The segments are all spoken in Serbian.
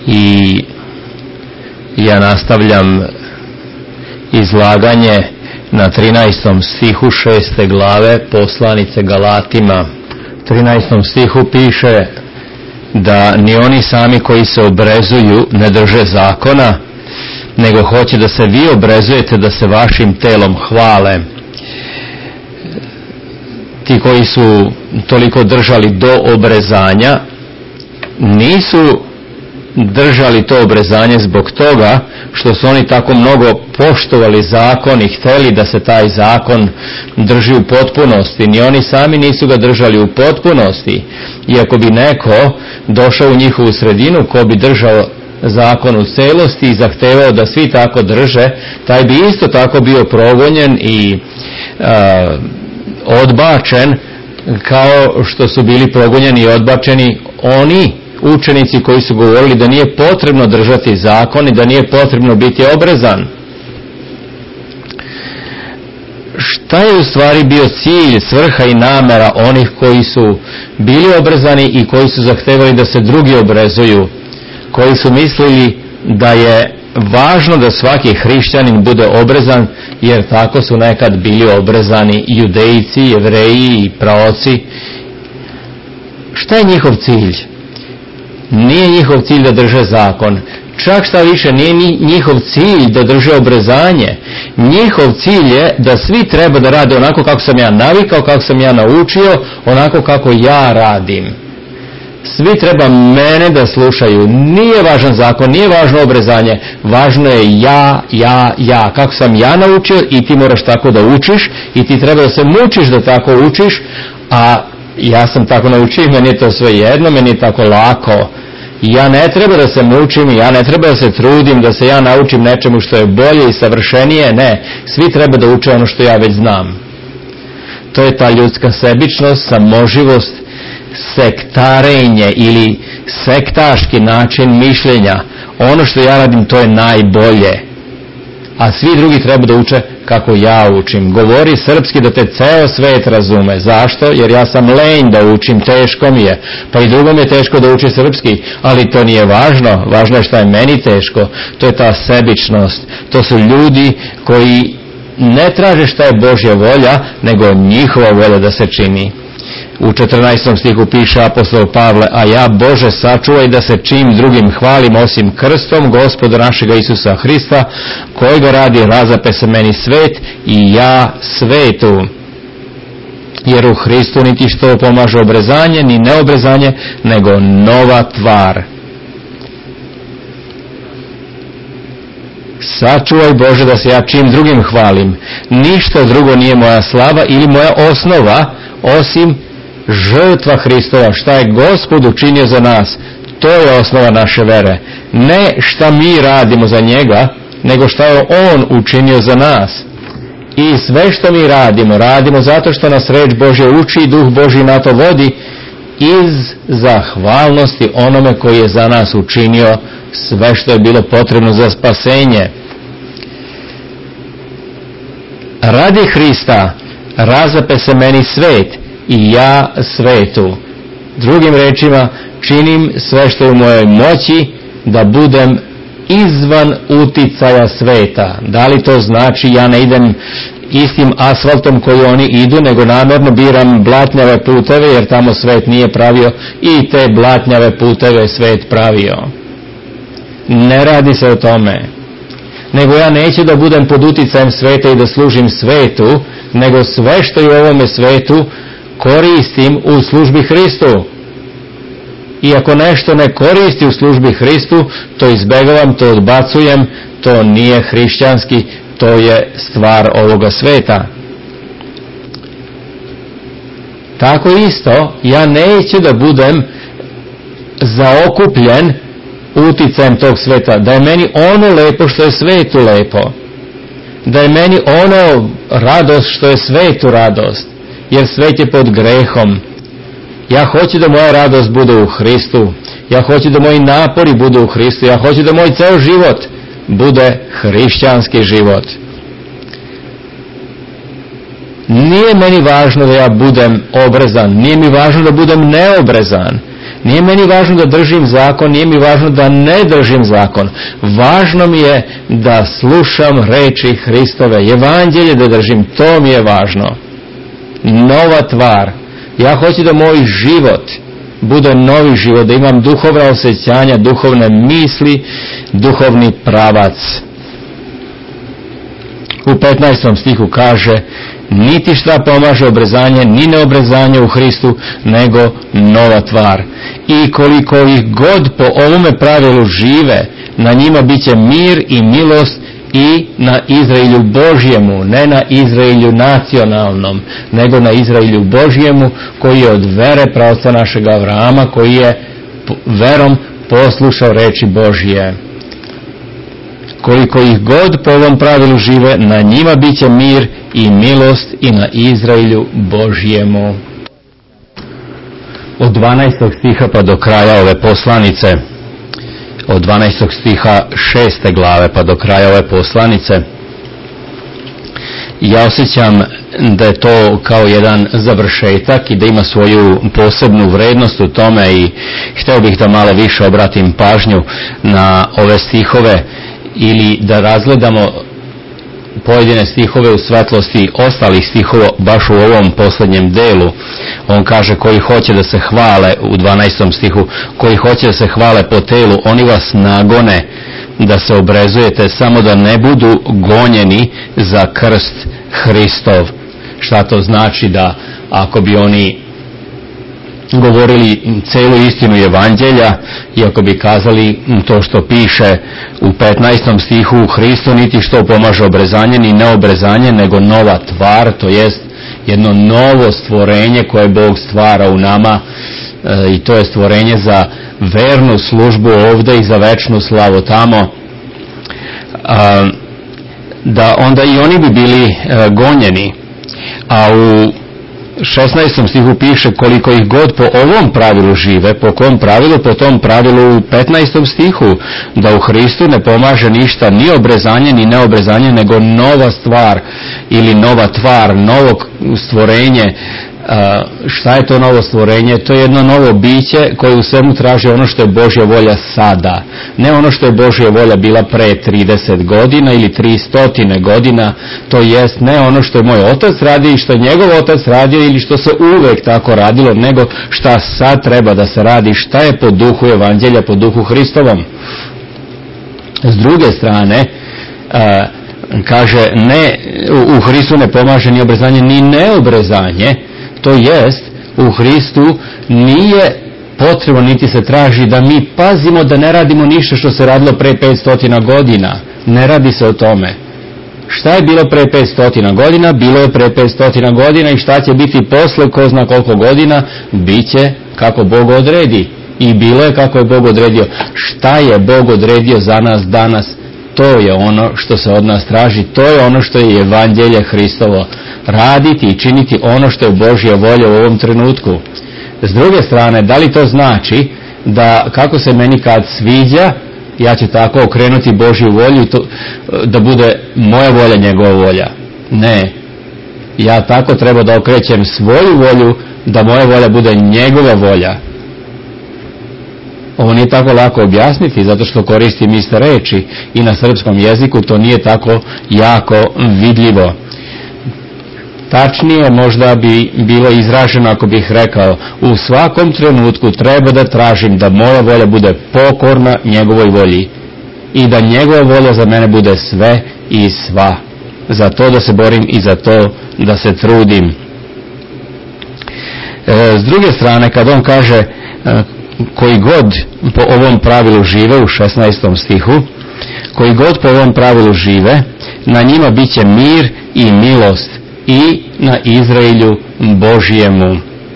I ja nastavljam izlaganje na 13. stihu 6. glave poslanice Galatima. 13. stihu piše da ni oni sami koji se obrezuju ne drže zakona, nego hoće da se vi obrezujete, da se vašim telom hvale. Ti koji su toliko držali do obrezanja nisu držali to obrezanje zbog toga što su oni tako mnogo poštovali zakon i hteli da se taj zakon drži u potpunosti. Ni oni sami nisu ga držali u potpunosti. Iako bi neko došao u njihovu sredinu ko bi držao zakon u celosti i zahtevao da svi tako drže, taj bi isto tako bio progonjen i odbačen kao što su bili progonjeni i odbačeni oni učenici koji su govorili da nije potrebno držati zakon i da nije potrebno biti obrezan. Šta je u stvari bio cilj, svrha i namera onih koji su bili obrezani i koji su zahtevali da se drugi obrezuju, koji su mislili da je važno da svaki hrišćanin bude obrezan, jer tako su nekad bili obrezani Judejci, Jevreji i praoci? Šta je njihov cilj? Nije njihov cilj da drže zakon. Čak šta više, nije njihov cilj da drže obrezanje. Njihov cilj je da svi treba da rade onako kako sam ja navikao, kako sam ja naučio, onako kako ja radim. Svi treba mene da slušaju. Nije važan zakon, nije važno obrezanje. Važno je ja. Kako sam ja naučio i ti moraš tako da učiš i ti treba da se mučiš da tako učiš, a ja sam tako naučio i meni je to sve jedno, meni je tako lako. Ja ne treba da se mučim, ja ne treba da se trudim da se ja naučim nečemu što je bolje i savršenije. Ne, svi treba da uče ono što ja već znam. To je ta ljudska sebičnost, samoživost, sektarenje ili sektaški način mišljenja. Ono što ja radim, to je najbolje, a svi drugi treba da uče kako ja učim. Govori srpski da te ceo svet razume. Zašto? Jer ja sam lenj da učim, teško mi je. Pa i drugom je teško da uči srpski, ali to nije važno. Važno je šta je meni teško. To je ta sebičnost. To su ljudi koji ne traže šta je Božja volja, nego njihova volja da se čini. U 14. stihu piše apostol Pavle: a ja, Bože, sačuvaj da se čim drugim hvalim osim krstom Gospoda našega Isusa Hrista, kojega radi razape se meni svet i ja svetu. Jer u Hristu niti što pomaže obrezanje, ni neobrezanje, nego nova tvar. Sačuvaj, Bože, da se ja čim drugim hvalim. Ništa drugo nije moja slava ili moja osnova, osim žrtva Hristova. Šta je Gospod učinio za nas, to je osnova naše vere. Ne šta mi radimo za njega, nego šta je on učinio za nas. I sve što mi radimo zato što nas reč Božja uči i Duh Božji na to vodi, iz zahvalnosti onome koji je za nas učinio sve što je bilo potrebno za spasenje. Radi Hrista razape se meni svet i ja svetu. Drugim rečima, činim sve što je u mojoj moći da budem izvan uticaja sveta. Da li to znači ja ne idem istim asfaltom koji oni idu, nego namjerno biram blatnjave puteve, jer tamo svet nije pravio i te blatnjave puteve svet pravio? Ne radi se o tome. Nego ja neću da budem pod uticajem sveta i da služim svetu, nego sve što je u ovome svetu koristim u službi Hristu. I ako nešto ne koristi u službi Hristu, to izbegavam, to odbacujem, to nije hrišćanski, to je stvar ovoga sveta. Tako isto, ja neću da budem zaokupljen uticajem tog sveta, da je meni ono lepo što je svetu lepo, da je meni ono radost što je svetu radost, jer svet je pod grehom. Ja hoću da moja radost bude u Hristu, ja hoću da moji napori budu u Hristu, ja hoću da moj ceo život bude hrišćanski život. Nije meni važno da ja budem obrezan, nije mi važno da budem neobrezan, Nije meni važno da držim zakon, nije mi važno da ne držim zakon. Važno mi je da slušam reči Hristove, evanđelje da držim, to mi je važno. Nova tvar. Ja hoću da moj život bude novi život, da imam duhovna osjećanja, duhovne misli, duhovni pravac. U 15. stihu kaže: niti šta pomaže obrezanje, ni neobrezanje u Hristu, nego nova tvar. I koliko ih god po ovome pravilu žive, na njima bit će mir i milost i na Izraelju Božjemu, ne na Izraelju nacionalnom, nego na Izraelju Božjemu, koji je od vere praoca našega Avrama, koji je verom poslušao reči Božje. Koliko ih god po ovom pravilu žive, na njima bit će mir i milost i na Izraelju Božjemu. Od 12. stiha pa do kraja ove poslanice, od 12. stiha 6. glave pa do kraja ove poslanice, ja osjećam da je to kao jedan završetak i da ima svoju posebnu vrednost u tome, i htio bih da malo više obratim pažnju na ove stihove ili da razgledamo pojedine stihove u svetlosti ostalih stihova baš u ovom posljednjem delu. On kaže: koji hoće da se hvale, u 12. stihu, koji hoće da se hvale po telu, oni vas nagone da se obrezujete, samo da ne budu gonjeni za krst Hristov. Šta to znači? Da ako bi oni govorili celu istinu evanđelja i ako bi kazali to što piše u 15. stihu: u Hristu niti što pomaže obrezanje ni neobrezanje, nego nova tvar, to jest jedno novo stvorenje koje Bog stvara u nama, i to je stvorenje za vernu službu ovdje i za večnu slavu tamo, da onda i oni bi bili gonjeni. A u 16. stihu piše: koliko ih god po ovom pravilu žive. Po kom pravilu? Po tom pravilu u 15. stihu, da u Hristu ne pomaže ništa, ni obrezanje ni neobrezanje, nego nova stvar ili nova tvar, novo stvorenje. Šta je to novo stvorenje? To je jedno novo biće koje u svemu traži ono što je Božja volja sada. Ne ono što je Božja volja bila pre 30 godina ili 300 godina. To jest ne ono što je moj otac radio i što je njegov otac radio ili što se uvek tako radilo, nego šta sad treba da se radi, šta je po duhu evanđelja, po duhu Hristovom. S druge strane, kaže: ne, u Hristu ne pomaže ni obrezanje ni neobrezanje. To jest, u Hristu nije potrebno niti se traži da mi pazimo da ne radimo ništa što se radilo pre 500 godina. Ne radi se o tome. Šta je bilo pre 500 godina? Bilo je pre 500 godina, i šta će biti posle ko zna koliko godina? Biće kako Bog odredi. I bilo je kako je Bog odredio. Šta je Bog odredio za nas danas? To je ono što se od nas traži, to je ono što je evanđelje Hristovo. Raditi i činiti ono što je Božja volja u ovom trenutku. S druge strane, da li to znači da kako se meni kad sviđa, ja ću tako okrenuti Božju volju, da bude moja volja njegova volja? Ne. Ja tako treba da okrećem svoju volju, da moja volja bude njegova volja. Ovo nije tako lako objasniti, zato što koristim iste reči i na srpskom jeziku to nije tako jako vidljivo. Tačnije možda bi bilo izraženo ako bih rekao: u svakom trenutku treba da tražim da moja volja bude pokorna njegovoj volji i da njegova volja za mene bude sve i sva. Za to da se borim i za to da se trudim. S druge strane, kad on kaže koji god po ovom pravilu žive, u 16. stihu, koji god po ovom pravilu žive, na njima bit će mir i milost i na Izraelju Božjemu.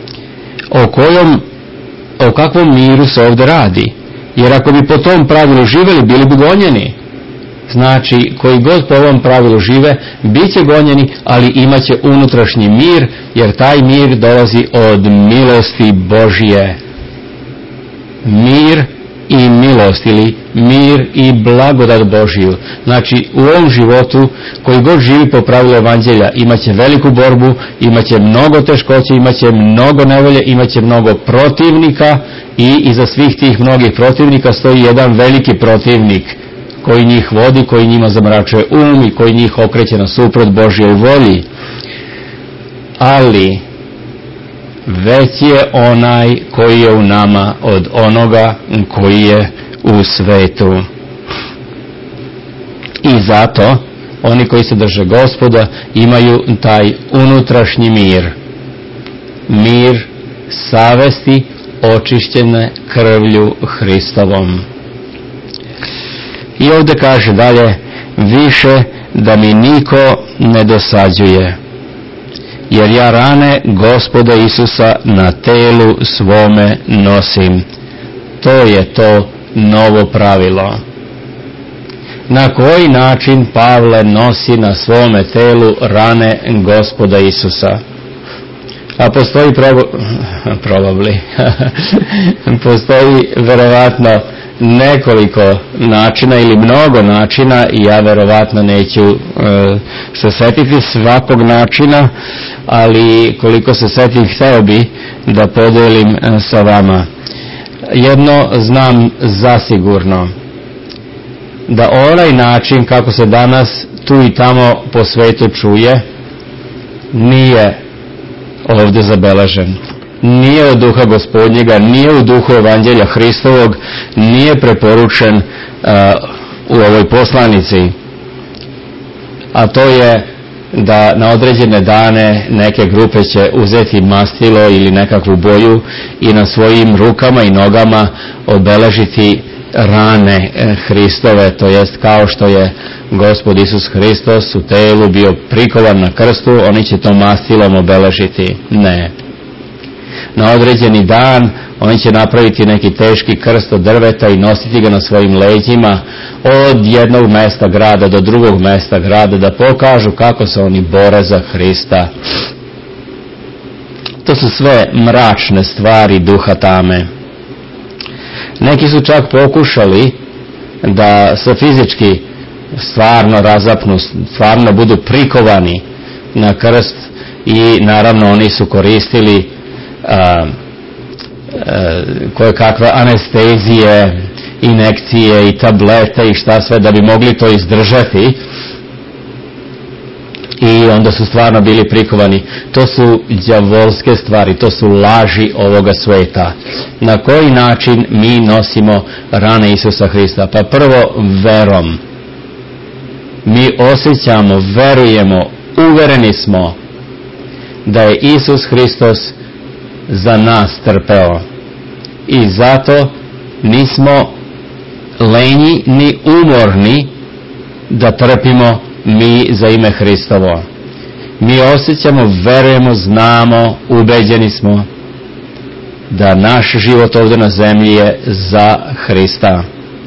O kakvom miru se ovdje radi? Jer ako bi po tom pravilu živjeli, bili bi gonjeni. Znači, koji god po ovom pravilu žive, bit će gonjeni, ali imat će unutrašnji mir, jer taj mir dolazi od milosti Božje. Mir i milost ili mir i blagodat Božiju. Znači u ovom životu koji god živi po pravilu evanđelja imaće veliku borbu, imaće mnogo teškoće, imaće mnogo nevolje, imaće mnogo protivnika i iza svih tih mnogih protivnika stoji jedan veliki protivnik koji njih vodi, koji njima zamračuje i koji njih okreće na suprot Božjoj volji. Ali već je onaj koji je u nama od onoga koji je u svetu. I zato oni koji se drže Gospoda imaju taj unutrašnji mir. Mir savesti očišćene krvlju Hristovom. I ovdje kaže dalje, više da mi niko ne dosađuje, jer ja rane Gospoda Isusa na telu svome nosim. To je to novo pravilo. Na koji način Pavle nosi na svome telu rane Gospoda Isusa? A postoji postoji verovatno nekoliko načina ili mnogo načina i ja verovatno neću se setiti svakog načina, ali koliko se setim htio bi da podelim sa vama. Jedno znam zasigurno, da onaj način kako se danas tu i tamo po svetu čuje nije ovdje zabeležen. Nije od duha Gospodnjega, nije u duhu evanđelja Hristovog, nije preporučen u ovoj poslanici. A to je da na određene dane neke grupe će uzeti mastilo ili nekakvu boju i na svojim rukama i nogama obeležiti rane Hristove, to jest kao što je Gospod Isus Hristos u telu bio prikovan na krstu, oni će to mastilom obeležiti. Ne. Na određeni dan oni će napraviti neki teški krst od drveta i nositi ga na svojim leđima od jednog mesta grada do drugog mesta grada, da pokažu kako se oni bore za Hrista. To su sve mračne stvari duha tame. Neki su čak pokušali da se fizički stvarno razapnu, stvarno budu prikovani na krst i naravno oni su koristili koje kakve anestezije, injekcije i tablete i šta sve da bi mogli to izdržati, i onda su stvarno bili prikovani. To su đavolske stvari, to su laži ovoga sveta. Na koji način mi nosimo rane Isusa Hrista? Pa prvo verom. Mi osjećamo, verujemo, uvereni smo da je Isus Hristos za nas trpeo. I zato nismo lenji ni umorni da trpimo mi za ime Hristovo. Mi osjećamo, verujemo, znamo, ubeđeni smo da naš život ovdje na zemlji je za Hrista.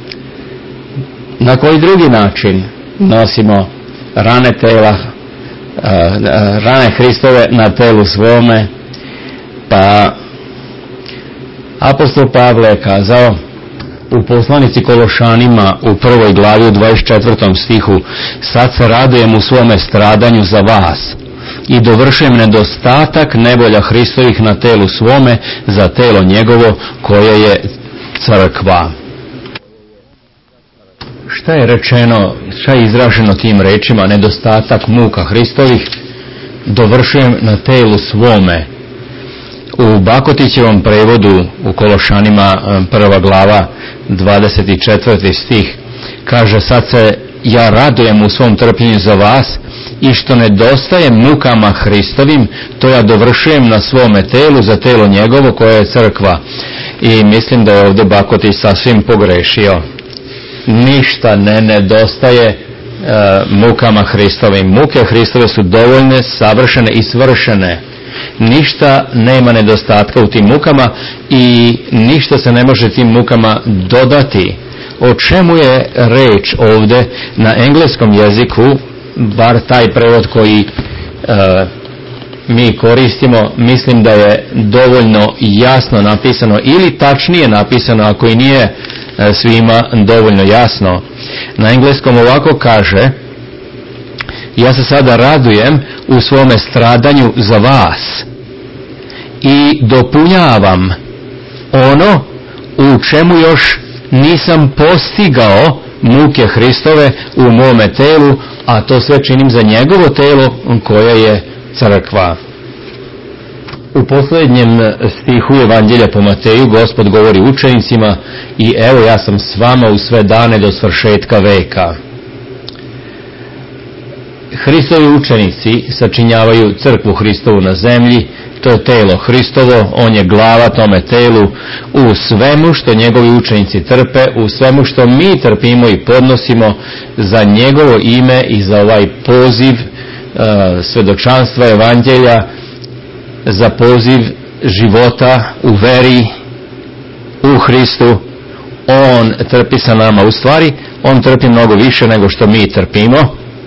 Na koji drugi način nosimo rane tela, rane Hristove na telu svome? Pa apostol Pavle je kazao u poslanici Kološanima u 1. glavi u 24. stihu: sad se radujem u svome stradanju za vas i dovršujem nedostatak nevolja Hristovih na telu svome za telo njegovo koje je crkva. Šta je rečeno, šta je izraženo tim rečima? Nedostatak muka Hristovih dovršujem na telu svome. U Bakotićevom prevodu u Kološanima 1. glava 24. stih kaže: sad se ja radujem u svom trpljenju za vas i što nedostaje mukama Hristovim, to ja dovršujem na svome telu za telo njegovo koje je crkva. I mislim da je ovdje Bakotić sasvim pogrešio. Ništa ne nedostaje mukama Hristovim. Muke Hristove su dovoljne, savršene i svršene. Ništa nema nedostatka u tim mukama i ništa se ne može tim mukama dodati. O čemu je reč ovdje na engleskom jeziku, bar taj prevod koji mi koristimo, mislim da je dovoljno jasno napisano, ili tačnije napisano, ako i nije svima dovoljno jasno. Na engleskom ovako kaže: ja se sada radujem u svome stradanju za vas i dopunjavam ono u čemu još nisam postigao muke Hristove u mome telu, a to sve činim za njegovo telo koje je crkva. U posljednjem stihu Evanđelja po Mateju Gospod govori učenicima: i evo ja sam s vama u sve dane do svršetka veka. Hristovi učenici sačinjavaju crkvu Hristovu na zemlji, to je telo Hristovo, on je glava tome telu. U svemu što njegovi učenici trpe, u svemu što mi trpimo i podnosimo za njegovo ime i za ovaj poziv svedočanstva Evanđelja, za poziv života u veri u Hristu, on trpi sa nama. U stvari, on trpi mnogo više nego što mi trpimo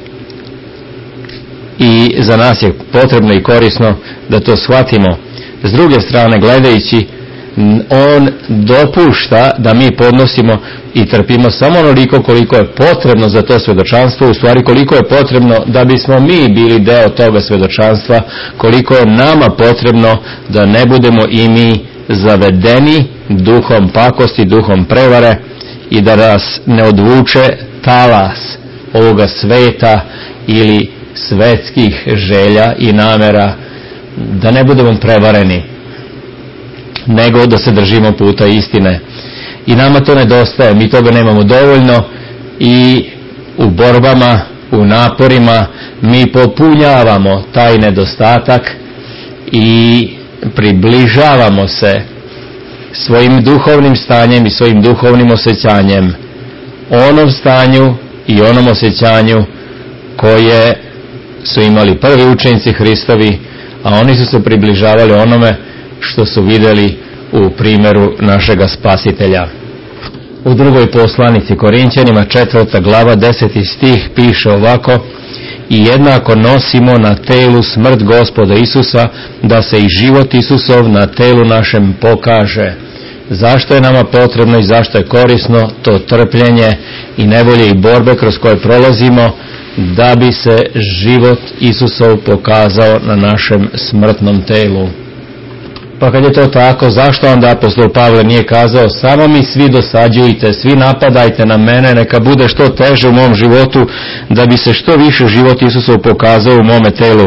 i za nas je potrebno i korisno da to shvatimo. S druge strane, gledajući, on dopušta da mi podnosimo i trpimo samo onoliko koliko je potrebno za to svedočanstvo, u stvari koliko je potrebno da bismo mi bili deo toga svedočanstva, koliko je nama potrebno da ne budemo i mi zavedeni duhom pakosti, duhom prevare i da nas ne odvuče talas ovoga sveta ili svetskih želja i namera, da ne budemo prevareni, nego da se držimo puta istine. I nama to nedostaje, mi toga nemamo dovoljno i u borbama, u naporima mi popunjavamo taj nedostatak i približavamo se svojim duhovnim stanjem i svojim duhovnim osjećanjem onom stanju i onom osjećanju koje su imali prvi učenici Hristovi, a oni su se približavali onome što su vidjeli u primjeru našega Spasitelja. U drugoj poslanici Korinćanima 4. glava 10. stih piše ovako: i jednako nosimo na telu smrt Gospoda Isusa, da se i život Isusov na telu našem pokaže. Zašto je nama potrebno i zašto je korisno to trpljenje i nevolje i borbe kroz koje prolazimo, da bi se život Isusov pokazao na našem smrtnom telu. Pa kad je to tako, zašto onda apostol Pavle nije kazao: samo mi svi dosađujte, svi napadajte na mene, neka bude što teže u mom životu, da bi se što više život Isusov pokazao u mome telu.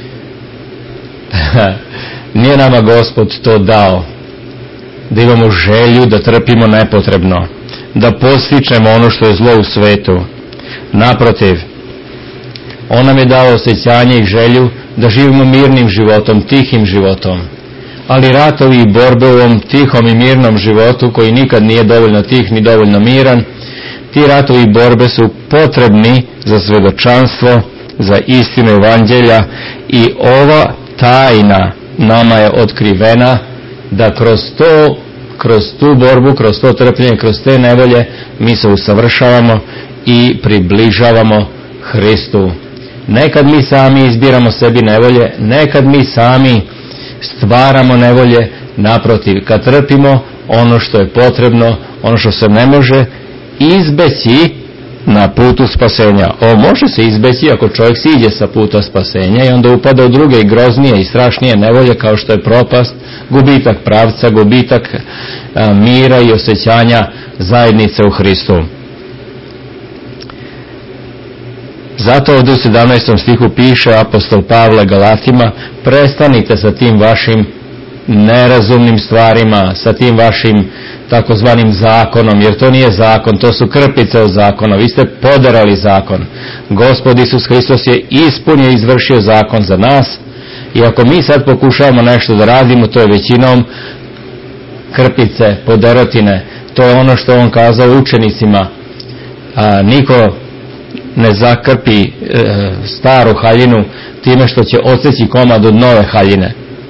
Nije nama Gospod to dao da imamo želju da trpimo nepotrebno, da postičemo ono što je zlo u svetu. Naprotiv, on nam je dao osjećanje i želju da živimo mirnim životom, tihim životom. Ali ratovi i borbe u ovom tihom i mirnom životu, koji nikad nije dovoljno tih ni dovoljno miran, ti ratovi i borbe su potrebni za svedočanstvo, za istinu Evanđelja, i ova tajna nama je otkrivena da kroz tu borbu, kroz to trpljenje, kroz te nevolje mi se usavršavamo i približavamo Hristu. Nekad mi sami izbiramo sebi nevolje, nekad mi sami stvaramo nevolje. Naprotiv, kad trpimo ono što je potrebno, ono što se ne može izbeći na putu spasenja. Ovo može se izbeći ako čovjek siđe sa puta spasenja i onda upada u druge i groznije i strašnije nevolje, kao što je propast, gubitak pravca, gubitak mira i osjećanja zajednice u Hristu. Zato ovdje u 17. stihu piše apostol Pavle Galatima: prestanite sa tim vašim nerazumnim stvarima, sa tim vašim takozvanim zakonom, jer to nije zakon, to su krpice od zakona. Vi ste poderali zakon. Gospod Isus Hristos je ispunio i izvršio zakon za nas, i ako mi sad pokušavamo nešto da radimo, to je većinom krpice, poderotine. To je ono što on kazao učenicima: niko ne zakrpi staru haljinu time što će odseći komad od nove haljine,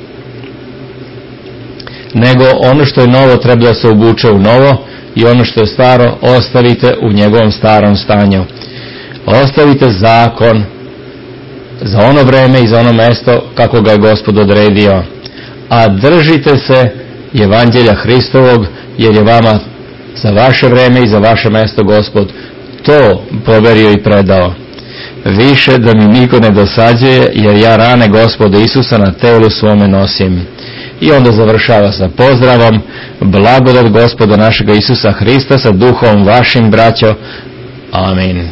nego ono što je novo treba da se obuče u novo, i ono što je staro ostavite u njegovom starom stanju. Ostavite zakon za ono vreme i za ono mesto kako ga je Gospod odredio, a držite se Evanđelja Hristovog, jer je vama za vaše vreme i za vaše mesto, Gospod, to poverio i predao. Više da mi niko ne dosađuje, jer ja rane Gospoda Isusa na telu svome nosim. I onda završava sa pozdravom: blagodat Gospoda našega Isusa Hrista sa duhom vašim, braćo. Amin.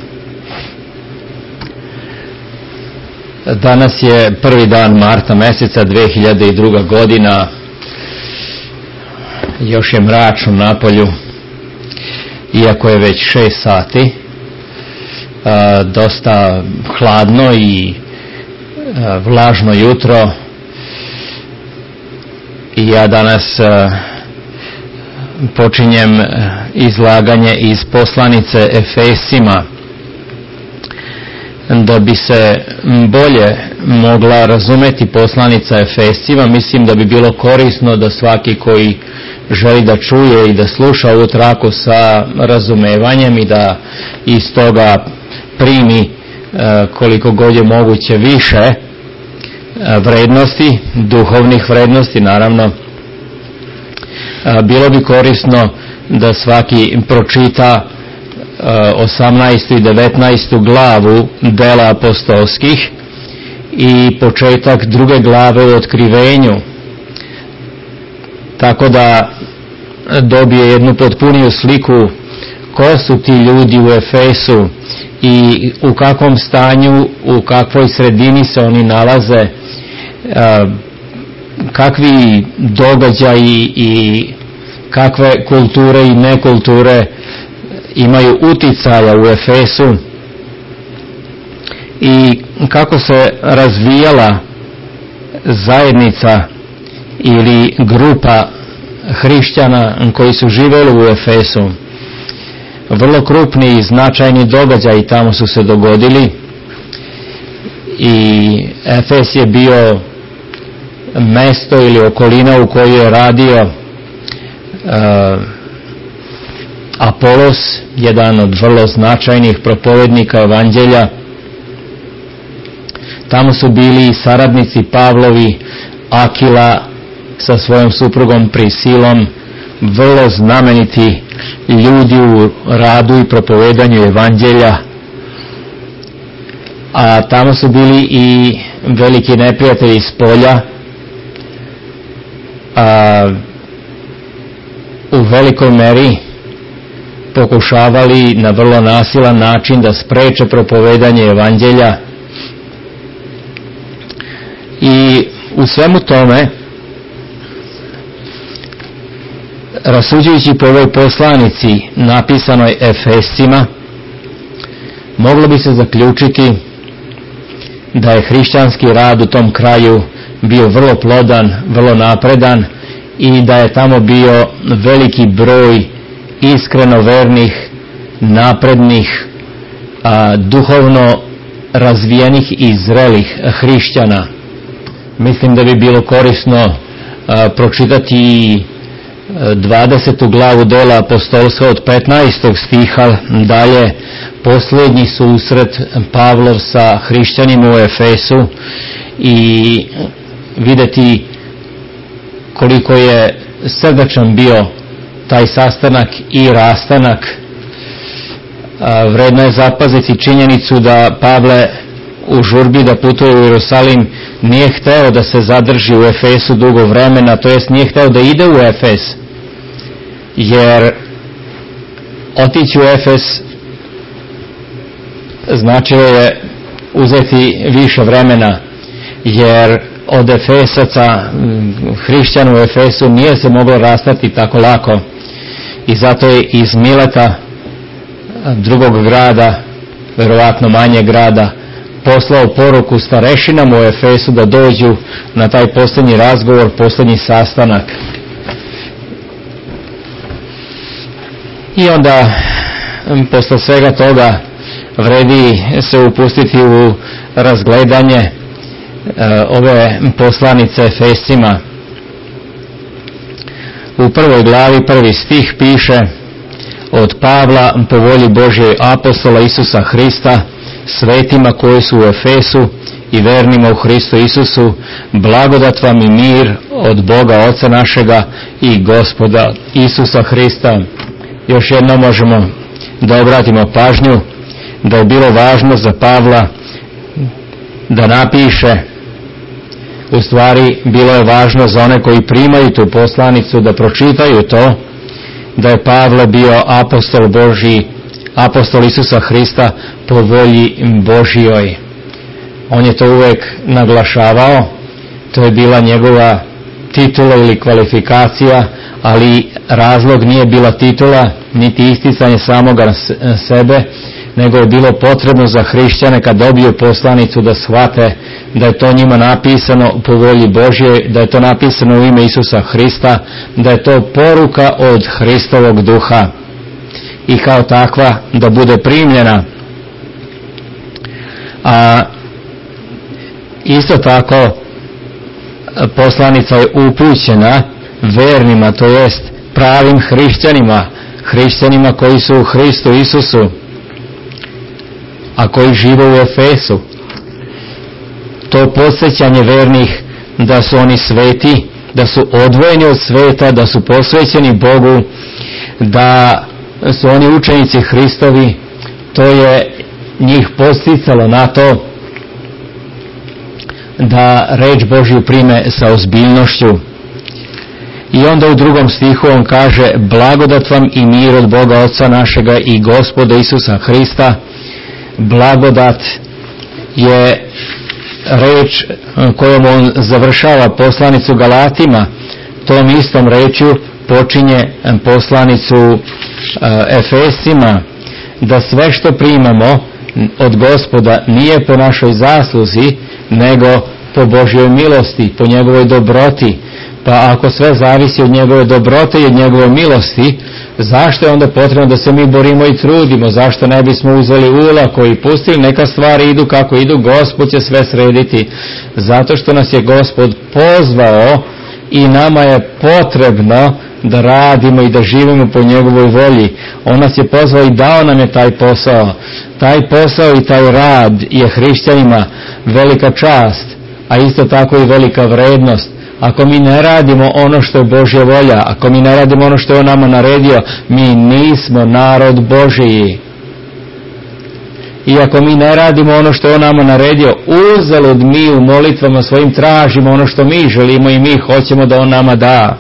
Danas je prvi dan marta meseca 2002. godina. Još je mračno napolju, iako je već 6 sati. Dosta hladno i vlažno jutro. I ja danas počinjem izlaganje iz poslanice Efesima. Da bi se bolje mogla razumeti poslanica Efesima, mislim da bi bilo korisno da svaki koji želi da čuje i da sluša ovu traku sa razumevanjem i da iz toga primi koliko god je moguće više vrednosti, duhovnih vrednosti naravno, bilo bi korisno da svaki pročita 18. i 19. glavu Dela apostolskih i početak 2. glave u Otkrivenju, tako da dobije jednu potpuniju sliku ko su ti ljudi u Efesu i u kakvom stanju, u kakvoj sredini se oni nalaze, kakvi događaji i kakve kulture i nekulture imaju uticaja u Efesu i kako se razvijala zajednica ili grupa hrišćana koji su živjeli u Efesu. Vrlo krupni i značajni događaji tamo su se dogodili i Efes je bio mesto ili okolina u kojoj je radio Apolos, jedan od vrlo značajnih propovednika evanđelja. Tamo su bili i saradnici Pavlovi, Akila sa svojom suprugom Prisilom, vrlo znameniti ljudi u radu i propovedanju evanđelja. A tamo su bili i veliki neprijatelji iz polja, u velikoj meri pokušavali na vrlo nasilan način da spreče propovedanje evanđelja. I u svemu tome, rasuđujući po ovoj poslanici napisanoj Efescima, moglo bi se zaključiti da je hrišćanski rad u tom kraju bio vrlo plodan, vrlo napredan i da je tamo bio veliki broj iskreno vernih, naprednih, duhovno razvijenih i zrelih hrišćana. Mislim da bi bilo korisno pročitati 20. glavu Dela apostolska od 15. stiha dalje, posljednji susret Pavlov sa hrišćanima u Efesu, i vidjeti koliko je srdačan bio taj sastanak i rastanak. Vredno je zapaziti činjenicu da Pavle u žurbi da putuje u Jerusalim nije hteo da se zadrži u Efesu dugo vremena, to jest nije hteo da ide u Efes, jer otići u Efes značilo je uzeti više vremena, jer od Efesaca, hrišćana u Efesu, nije se moglo rastati tako lako, i zato je iz Mileta, drugog grada, verovatno manje grada, poslao poruku starešinama u Efesu da dođu na taj posljednji razgovor, posljednji sastanak. I onda posle svega toga vredi se upustiti u razgledanje ove poslanice Efescima. U 1. glavi 1. stih piše: od Pavla, po volji Božjoj, apostola Isusa Hrista, svetima koji su u Efesu i vernima u Hristu Isusu, blagodat vam i mir od Boga Oca našega i Gospoda Isusa Hrista. još jednom možemo da obratimo pažnju da je bilo važno za Pavla da napiše, u stvari bilo je važno za one koji primaju tu poslanicu da pročitaju to, da je Pavle bio apostol Božji, apostol Isusa Hrista po volji Božjoj. On je to uvijek naglašavao, to je bila njegova titula ili kvalifikacija, ali razlog nije bila titula niti isticanje samoga sebe, nego je bilo potrebno za hrišćane kad dobiju poslanicu da shvate da je to njima napisano po volji Božje, da je to napisano u ime Isusa Hrista, da je to poruka od Hristovog duha i kao takva da bude primljena. A isto tako poslanica je upućena vernima, to jest pravim hrišćanima koji su u Hristu Isusu, a koji žive u Efesu. To podsjećanje vernih da su oni sveti, da su odvojeni od sveta, da su posvećeni Bogu, da su oni učenici Hristovi, to je njih podsticalo na to da reč Božju prime sa ozbiljnošću. I onda u 2. stihu on kaže: blagodat vam i mir od Boga Oca našega i Gospoda Isusa Hrista. Blagodat je reč kojom on završava poslanicu Galatima. Tom istom rečju počinje poslanicu Efesima, da sve što primamo od Gospoda nije po našoj zasluzi, nego po Božjoj milosti, po njegovoj dobroti. Pa ako sve zavisi od njegove dobrote i od njegove milosti, zašto je onda potrebno da se mi borimo i trudimo? Zašto ne bismo uzeli ulako i pustili neka stvari idu kako idu, Gospod će sve srediti? Zato što nas je Gospod pozvao i nama je potrebno da radimo i da živimo po njegovoj volji. On nas je pozvao i dao nam je taj posao. Taj posao i taj rad je hrišćanima velika čast, a isto tako i velika vrednost. Ako mi ne radimo ono što je Božja volja, ako mi ne radimo ono što je on nama naredio, mi nismo narod Božiji. I ako mi ne radimo ono što je on nama naredio, uzalud mi u molitvama svojim tražimo ono što mi želimo i mi hoćemo da on nama da.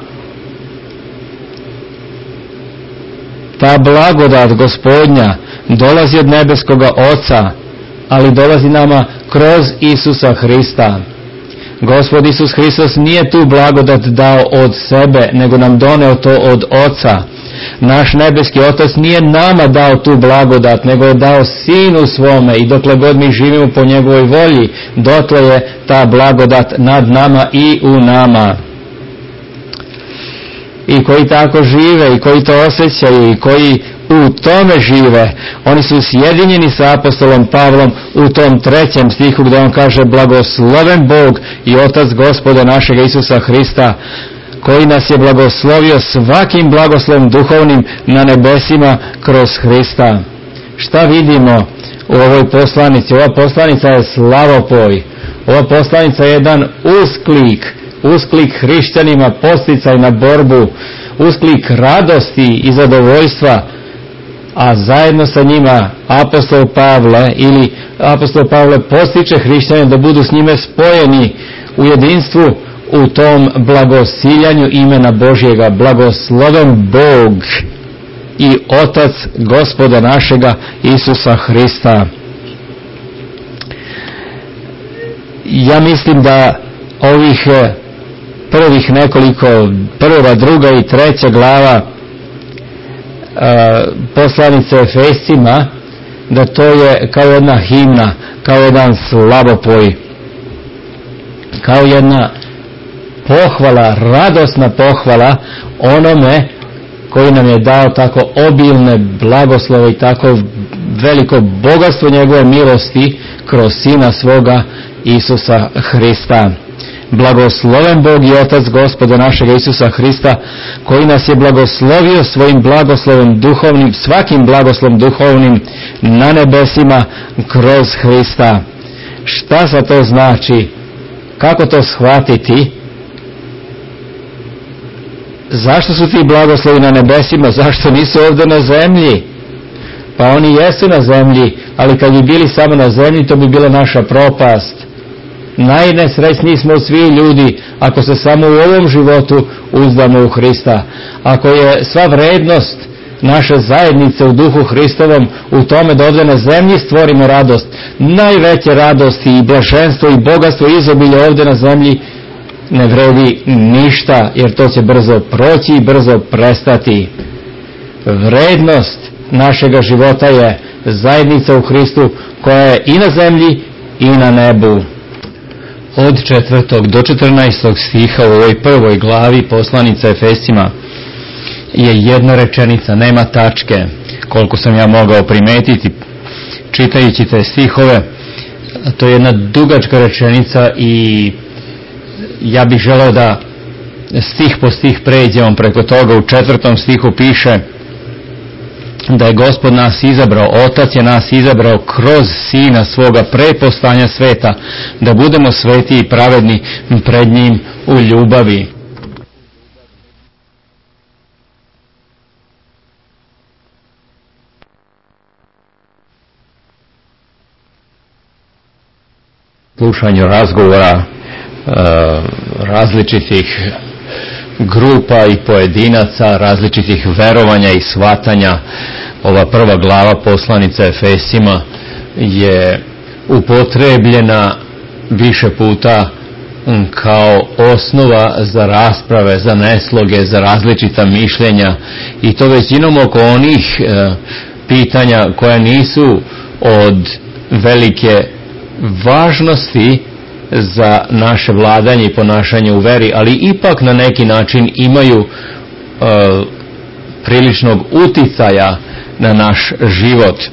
Ta blagodat Gospodnja dolazi od nebeskoga Oca, ali dolazi nama kroz Isusa Hrista. Gospod Isus Hristos nije tu blagodat dao od sebe, nego nam doneo to od Oca. Naš nebeski Otac nije nama dao tu blagodat, nego je dao Sinu svome, i dokle god mi živimo po njegovoj volji, dotle je ta blagodat nad nama i u nama. I koji tako žive, i koji to osjećaju, i koji u tome žive, oni su sjedinjeni sa apostolom Pavlom u tom 3. stihu gdje on kaže: blagosloven Bog i Otac Gospoda našega Isusa Hrista, koji nas je blagoslovio svakim blagoslovom duhovnim na nebesima kroz Hrista. Šta vidimo u ovoj poslanici? Ova poslanica je slavopoj. Ova poslanica je jedan usklik hrišćanima, podsticaj na borbu, usklik radosti i zadovoljstva, a zajedno sa njima apostol Pavle postiče hrišćane da budu s njime spojeni u jedinstvu u tom blagosiljanju imena Božjega. Blagosloven Bog i Otac Gospoda našega Isusa Hrista. Ja mislim da ovih prvih nekoliko, 1., 2. i 3. glava poslanice Efescima, da to je kao jedna himna, kao jedan slavopoj, kao jedna pohvala, radosna pohvala onome koji nam je dao tako obilne blagoslove i tako veliko bogatstvo njegove milosti kroz Sina svoga Isusa Hrista. Blagosloven Bog i Otac Gospoda našega Isusa Hrista, koji nas je blagoslovio svojim blagoslovom duhovnim, svakim blagoslovom duhovnim na nebesima kroz Hrista. Šta sa to znači? Kako to shvatiti? zašto su ti blagoslovi na nebesima, zašto nisu ovdje na zemlji? Pa oni jesu na zemlji, ali kad bi bili samo na zemlji, to bi bila naša propast. Najnesrećniji smo svi ljudi ako se samo u ovom životu uzdamo u Hrista. Ako je sva vrednost naše zajednice u duhu Hristovom u tome da ovdje na zemlji stvorimo radost, najveće radosti i blaženstvo i bogatstvo i izobilje ovdje na zemlji ne vredi ništa, jer to će brzo proći i brzo prestati. Vrednost našega života je zajednica u Hristu koja je i na zemlji i na nebu. Od 4. do 14. stiha u ovoj prvoj glavi poslanice Efesima je jedna rečenica, nema tačke, koliko sam ja mogao primetiti čitajući te stihove. To je jedna dugačka rečenica i ja bih želeo da stih po stih pređemo preko toga. U 4. stihu piše da je Gospod nas izabrao, Otac je nas izabrao kroz Sina svoga pre postanja sveta, da budemo sveti i pravedni pred njim u ljubavi. Slušanju razgovora različitih grupa i pojedinaca, različitih verovanja i shvatanja, ova prva glava poslanica Efesima je upotrebljena više puta kao osnova za rasprave, za nesloge, za različita mišljenja, i to većinom oko onih pitanja koja nisu od velike važnosti za naše vladanje i ponašanje u veri, ali ipak na neki način imaju priličnog uticaja na naš život.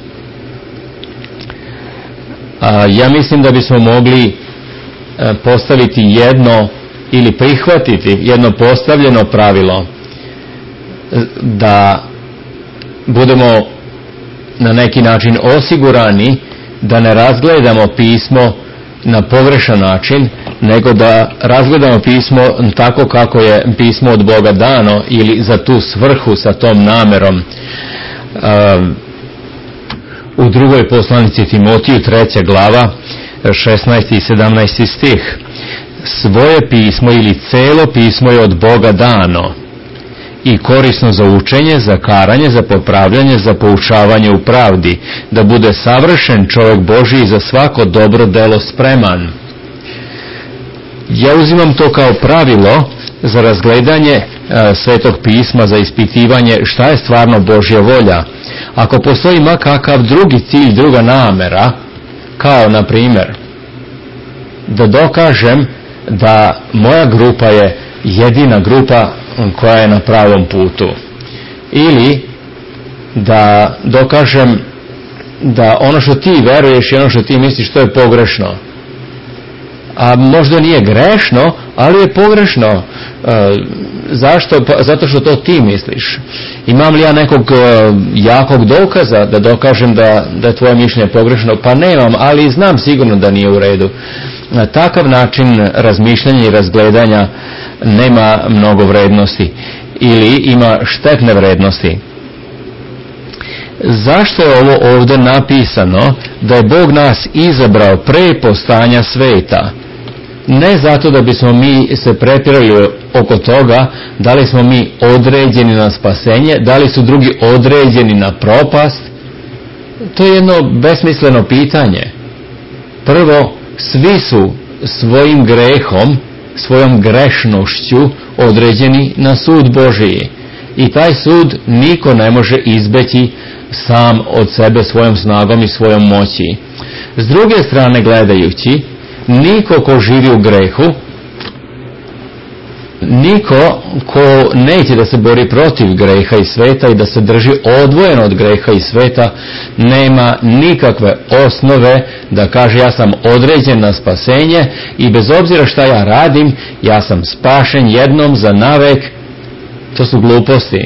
Ja mislim da bismo mogli postaviti jedno ili prihvatiti jedno postavljeno pravilo, da budemo na neki način osigurani da ne razgledamo pismo na pogrešan način, nego da razgledamo pismo tako kako je pismo od Boga dano ili za tu svrhu, sa tom namerom. U drugoj poslanici Timotiju 3. glava 16. i 17. stih: svoje pismo ili celo pismo je od Boga dano i korisno za učenje, za karanje, za popravljanje, za poučavanje u pravdi, da bude savršen čovjek Božji i za svako dobro delo spreman. Ja uzimam to kao pravilo za razgledanje Svetog pisma, za ispitivanje šta je stvarno Božja volja. Ako postoji makakav drugi cilj, druga namera, kao na primjer da dokažem da moja grupa je jedina grupa koja je na pravom putu, ili da dokažem da ono što ti veruješ i ono što ti misliš to je pogrešno, a možda nije grešno, ali je pogrešno. Zašto? Pa zato što to ti misliš. Imam li ja nekog jakog dokaza da dokažem da je tvoje mišljenje pogrešno? Pa nemam, ali znam sigurno da nije u redu. Takav način razmišljanja i razgledanja nema mnogo vrednosti ili ima štetne vrednosti. Zašto je ovo ovdje napisano da je Bog nas izabrao pre postanja sveta? Ne zato da bismo mi se prepirali oko toga da li smo mi određeni na spasenje, da li su drugi određeni na propast. To je jedno besmisleno pitanje. Prvo, svi su svojim grehom, svojom grešnošću određeni na sud Božiji. I taj sud niko ne može izbeći sam od sebe svojom snagom i svojom moći. S druge strane gledajući, niko ko živi u grehu, niko ko neće da se bori protiv greha i sveta i da se drži odvojeno od greha i sveta, nema nikakve osnove da kaže ja sam određen na spasenje i bez obzira šta ja radim, ja sam spašen jednom za navek. To su gluposti.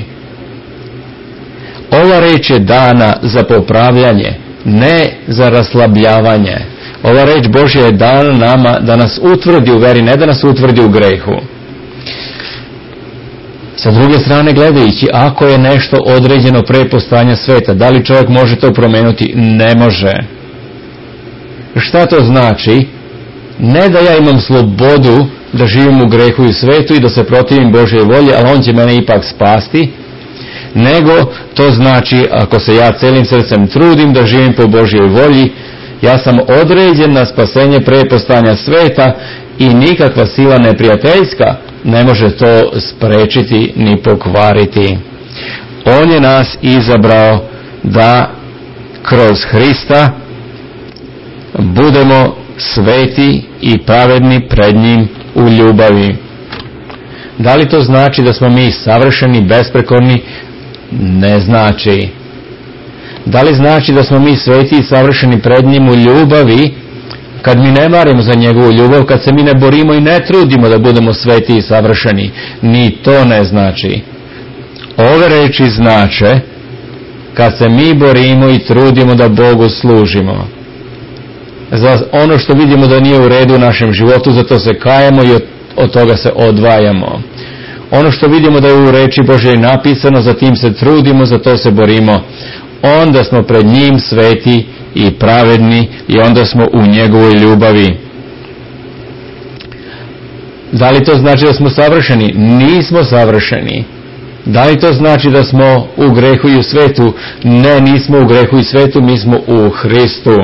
Ova reč je dana za popravljanje, ne za raslabljavanje. Ova reč Božja je dana nama da nas utvrdi u veri, ne da nas utvrdi u grehu. Sa druge strane gledajući, ako je nešto određeno pre postojanja sveta, da li čovjek može to promijeniti? Ne može. Šta to znači? Ne da ja imam slobodu da živim u grehu i u svetu i da se protivim Božje volji, ali on će mene ipak spasti, nego to znači ako se ja celim srcem trudim da živim po Božjoj volji, ja sam određen na spasenje pre postojanja sveta i nikakva sila neprijateljska ne može to sprečiti ni pokvariti. On je nas izabrao da kroz Hrista budemo sveti i pravedni pred njim u ljubavi. Da li to znači da smo mi savršeni, besprekorni? Ne znači. Da li znači da smo mi sveti i savršeni pred njim u ljubavi, kad mi ne marimo za njegovu ljubav, kad se mi ne borimo i ne trudimo da budemo sveti i savršeni? Ni to ne znači. Ove reči znače kad se mi borimo i trudimo da Bogu služimo. Za ono što vidimo da nije u redu u našem životu, zato se kajemo i od toga se odvajamo. Ono što vidimo da je u reči Božjoj napisano, za tim se trudimo, za to se borimo. Onda smo pred njim sveti i pravedni i onda smo u njegovoj ljubavi. Da li to znači da smo savršeni? Nismo savršeni. Da li to znači da smo u grehu i u svetu? Ne, nismo u grehu i svetu, mi smo u Hristu.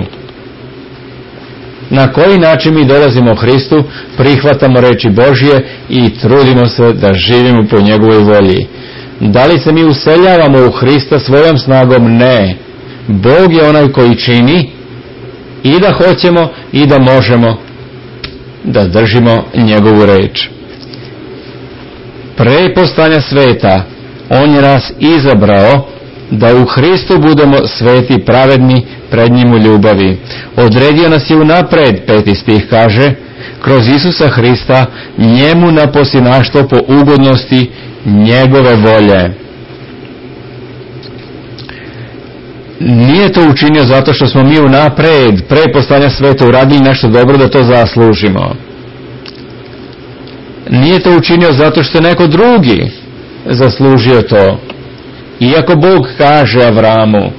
Na koji način mi dolazimo u Hristu? Prihvatamo reči Božje i trudimo se da živimo po njegovoj volji. Da li se mi useljavamo u Hrista svojom snagom? Ne. Bog je onaj koji čini i da hoćemo i da možemo da držimo njegovu reč. Pre postojanja sveta on je nas izabrao da u Hristu budemo sveti, pravedni pred njim u ljubavi. Odredio nas je unapred, 5. stih kaže, kroz Isusa Hrista, njemu na posinaštvo po ugodnosti njegove volje. Nije to učinio zato što smo mi unapred, pre postojanja sveta, uradili nešto dobro da to zaslužimo. Nije to učinio zato što je neko drugi zaslužio to. Iako Bog kaže Avramu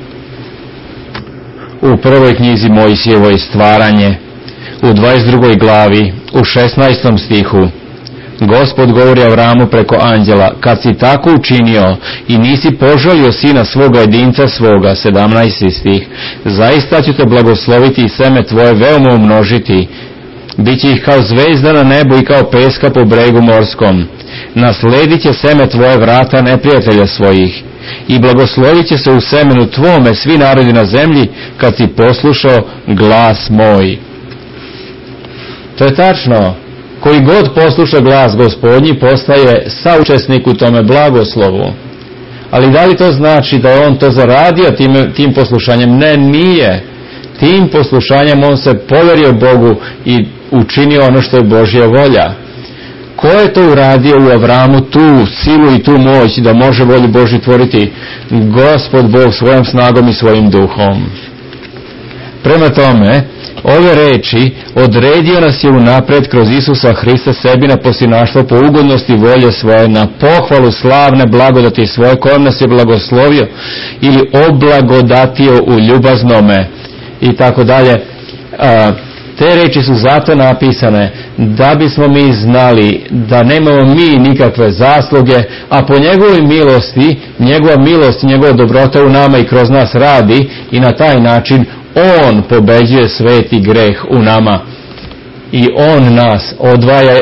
u prvoj knjizi Mojsijevoj Stvaranje, u 22. glavi, u 16. stihu, Gospod govori Avramu preko anđela, kad si tako učinio i nisi požalio sina svoga jedinca svoga, 17. stih, zaista ću te blagosloviti i seme tvoje veoma umnožiti, bit će ih kao zvezda na nebu i kao peska po bregu morskom, nasledit će seme tvoje vrata neprijatelja svojih, i blagoslovit će se u semenu tvome svi narodi na zemlji kad si poslušao glas moj. To je tačno. Koji god posluša glas Gospodnji postaje saučesnik u tome blagoslovu. Ali da li to znači da je on to zaradio tim poslušanjem? Ne, nije. Tim poslušanjem on se poverio Bogu i učinio ono što je Božja volja. Ko je to uradio u Avramu, tu silu i tu moć da može volju Božju tvoriti? Gospod Bog svojom snagom i svojim duhom. Prema tome, ove reči, odredio nas je unapred kroz Isusa Hrista sebi na posinaštvo po ugodnosti volje svoje, na pohvalu slavne blagodati svoje, kojom nas je blagoslovio ili oblagodatio u ljubaznome i tako dalje. Te reči su zato napisane da bismo mi znali da nemamo mi nikakve zasluge, a po njegovoj milosti, njegova milost i njegova dobrota u nama i kroz nas radi i na taj način on pobeđuje svet i greh u nama i on nas odvaja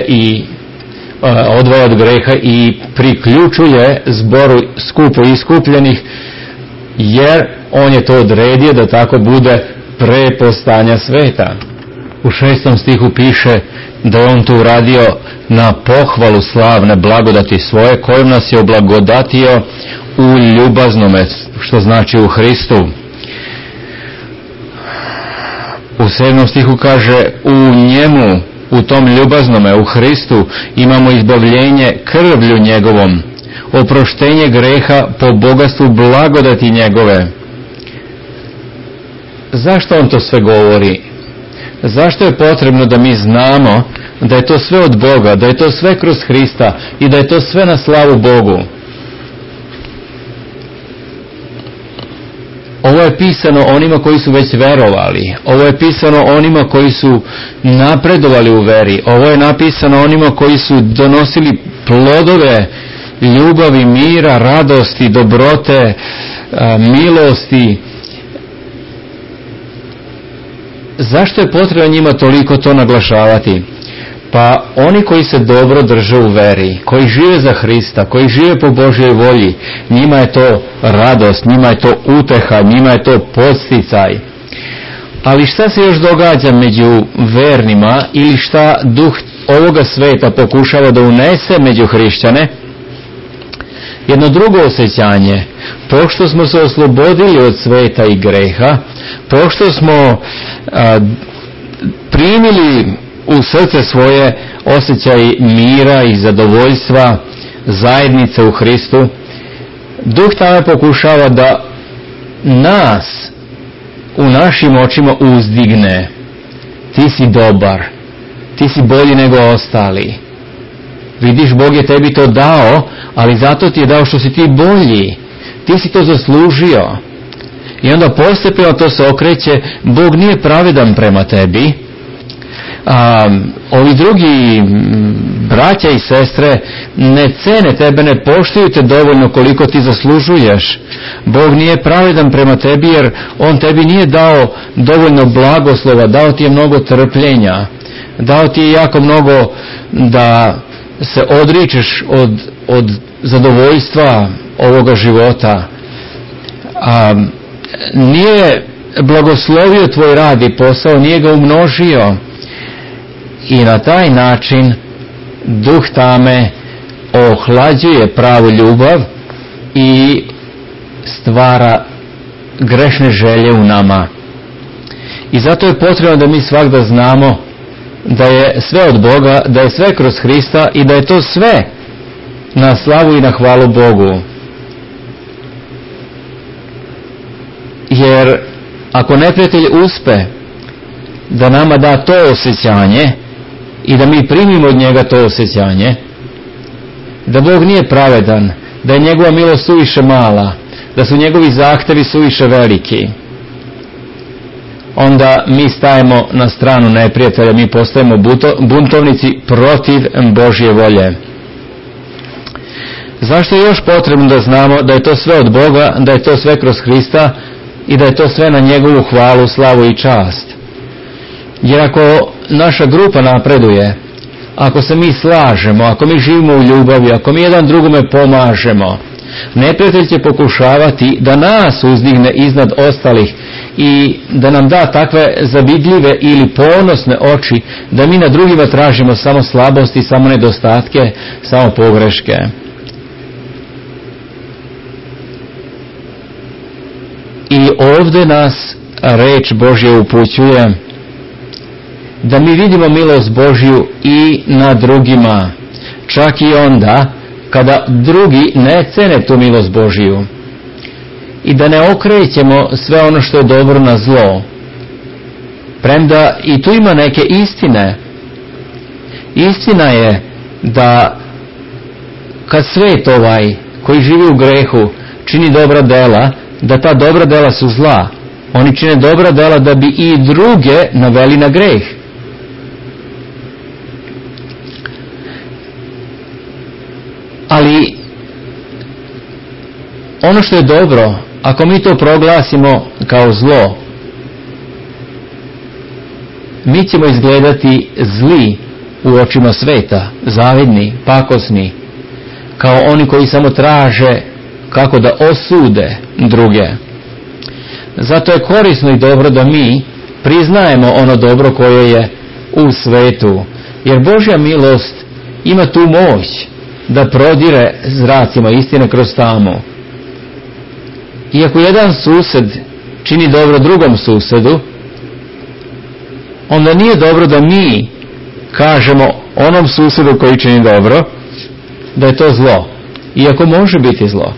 od greha i priključuje zboru skupo iskupljenih, jer on je to odredio da tako bude pre postojanja sveta. U 6. stihu piše da je on to uradio na pohvalu slavne blagodati svoje, kojom nas je oblagodatio u ljubaznome, što znači u Hristu. U 7. stihu kaže, u njemu, u tom ljubaznome, u Hristu, imamo izbavljenje krvlju njegovom, oproštenje greha po bogatstvu blagodati njegove. Zašto on to sve govori? Zašto je potrebno da mi znamo da je to sve od Boga, da je to sve kroz Hrista i da je to sve na slavu Bogu. Ovo je pisano onima koji su već verovali. Ovo je pisano onima koji su napredovali u veri. Ovo je napisano onima koji su donosili plodove ljubavi, mira, radosti, dobrote, milosti. Zašto je potrebno njima toliko to naglašavati? Pa oni koji se dobro drže u veri, koji žive za Hrista, koji žive po Božjoj volji, njima je to radost, njima je to uteha, njima je to podsticaj. Ali šta se još događa među vernima ili šta duh ovoga sveta pokušava da unese među hrišćane? Jedno drugo osjećanje, pošto smo se oslobodili od sveta i greha, pošto smo primili u srce svoje osjećaj mira i zadovoljstva, zajednice u Hristu, duh tamo pokušava da nas u našim očima uzdigne. Ti si dobar, ti si bolji nego ostali. Vidiš, Bog je tebi to dao, ali zato ti je dao što si ti bolji. Ti si to zaslužio. I onda postepeno to se okreće, Bog nije pravedan prema tebi. Ovi drugi braća i sestre ne cene tebe, ne poštuju te dovoljno koliko ti zaslužuješ. Bog nije pravedan prema tebi jer On tebi nije dao dovoljno blagoslova, dao ti je mnogo trpljenja, dao ti je jako mnogo da se odričeš od zadovoljstva ovoga života. Nije blagoslovio tvoj rad i posao, nije ga umnožio. I na taj način duh tame ohlađuje pravu ljubav i stvara grešne želje u nama. I zato je potrebno da mi svakda znamo da je sve od Boga, da je sve kroz Hrista i da je to sve na slavu i na hvalu Bogu. Jer ako neprijatelj uspe da nama da to osjećanje i da mi primimo od njega to osjećanje, da Bog nije pravedan, da je njegova milost suviše mala, da su njegovi zahtevi suviše veliki, onda mi stajemo na stranu neprijatelja, mi postajemo buntovnici protiv Božje volje. Zašto je još potrebno da znamo da je to sve od Boga, da je to sve kroz Hrista i da je to sve na njegovu hvalu, slavu i čast? Jer ako naša grupa napreduje, ako se mi slažemo, ako mi živimo u ljubavi, ako mi jedan drugome pomažemo, neprijatelj će pokušavati da nas uzdigne iznad ostalih i da nam da takve zavidljive ili ponosne oči da mi na drugima tražimo samo slabosti, samo nedostatke, samo pogreške. I ovdje nas reč Božja upućuje da mi vidimo milost Božju i na drugima, čak i onda kada drugi ne cene tu milost Božju, i da ne okrećemo sve ono što je dobro na zlo. Premda i tu ima neke istine. Istina je da kad svet ovaj koji živi u grehu čini dobra dela, da ta dobra dela su zla. Oni čine dobra dela da bi i druge naveli na greh. Ali ono što je dobro, ako mi to proglasimo kao zlo, mi ćemo izgledati zli u očima sveta, zavidni, pakosni, kao oni koji samo traže kako da osude druge. Zato je korisno i dobro da mi priznajemo ono dobro koje je u svetu, jer Božja milost ima tu moć da prodire zracima istine kroz tamu. I ako jedan sused čini dobro drugom susedu, onda nije dobro da mi kažemo onom susedu koji čini dobro da je to zlo, iako može biti zlo.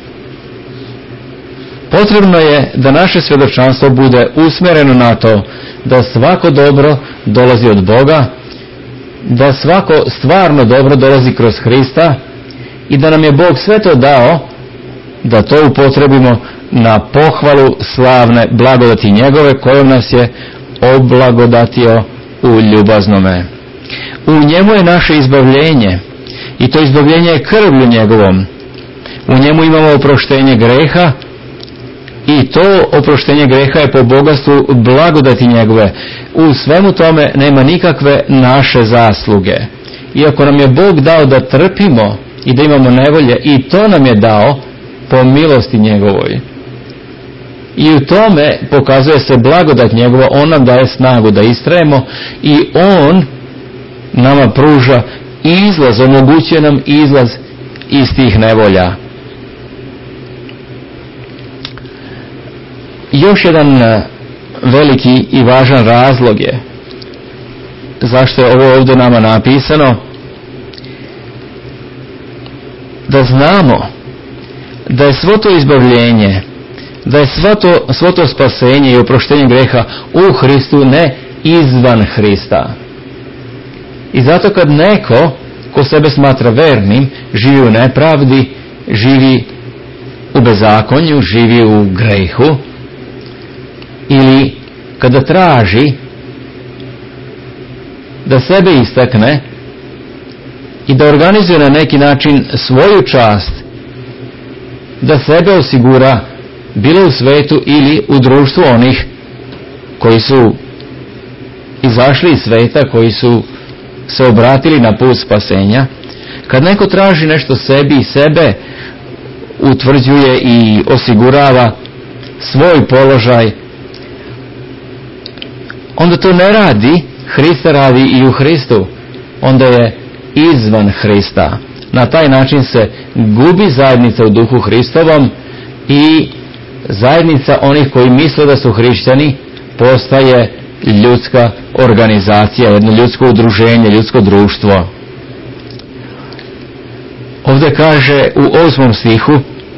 Potrebno je da naše svjedočanstvo bude usmjereno na to da svako dobro dolazi od Boga da svako stvarno dobro dolazi kroz Hrista i da nam je Bog sve to dao da to upotrebimo na pohvalu slavne blagodati njegove kojom nas je oblagodatio u ljubaznome. U njemu je naše izbavljenje i to izbavljenje je krvlju njegovom. U njemu imamo oproštenje greha i to oproštenje greha je po bogatstvu blagodati njegove. U svemu tome nema nikakve naše zasluge. Iako nam je Bog dao da trpimo i da imamo nevolje, i to nam je dao po milosti njegovoj. I u tome pokazuje se blagodat njegova, on nam daje snagu da istrajemo i on nama pruža izlaz, omogućuje nam izlaz iz tih nevolja. Još jedan veliki i važan razlog je zašto je ovo ovdje nama napisano, da znamo da je svo to izbavljenje, da je svo to spasenje i oproštenje greha u Hristu, ne izvan Hrista. I zato kad neko ko sebe smatra vernim živi u nepravdi, živi u bezakonju, živi u grehu, ili kada traži da sebe istakne i da organizuje na neki način svoju čast, da sebe osigura bilo u svetu ili u društvu onih koji su izašli iz sveta, koji su se obratili na put spasenja, kad neko traži nešto sebi i sebe utvrđuje i osigurava svoj položaj, onda to ne radi, Hrista radi i u Hristu, onda je izvan Hrista. Na taj način se gubi zajednica u duhu Hristovom i zajednica onih koji misle da su hrišćani postaje ljudska organizacija, jedno ljudsko udruženje, ljudsko društvo. Ovdje kaže u 8. stihu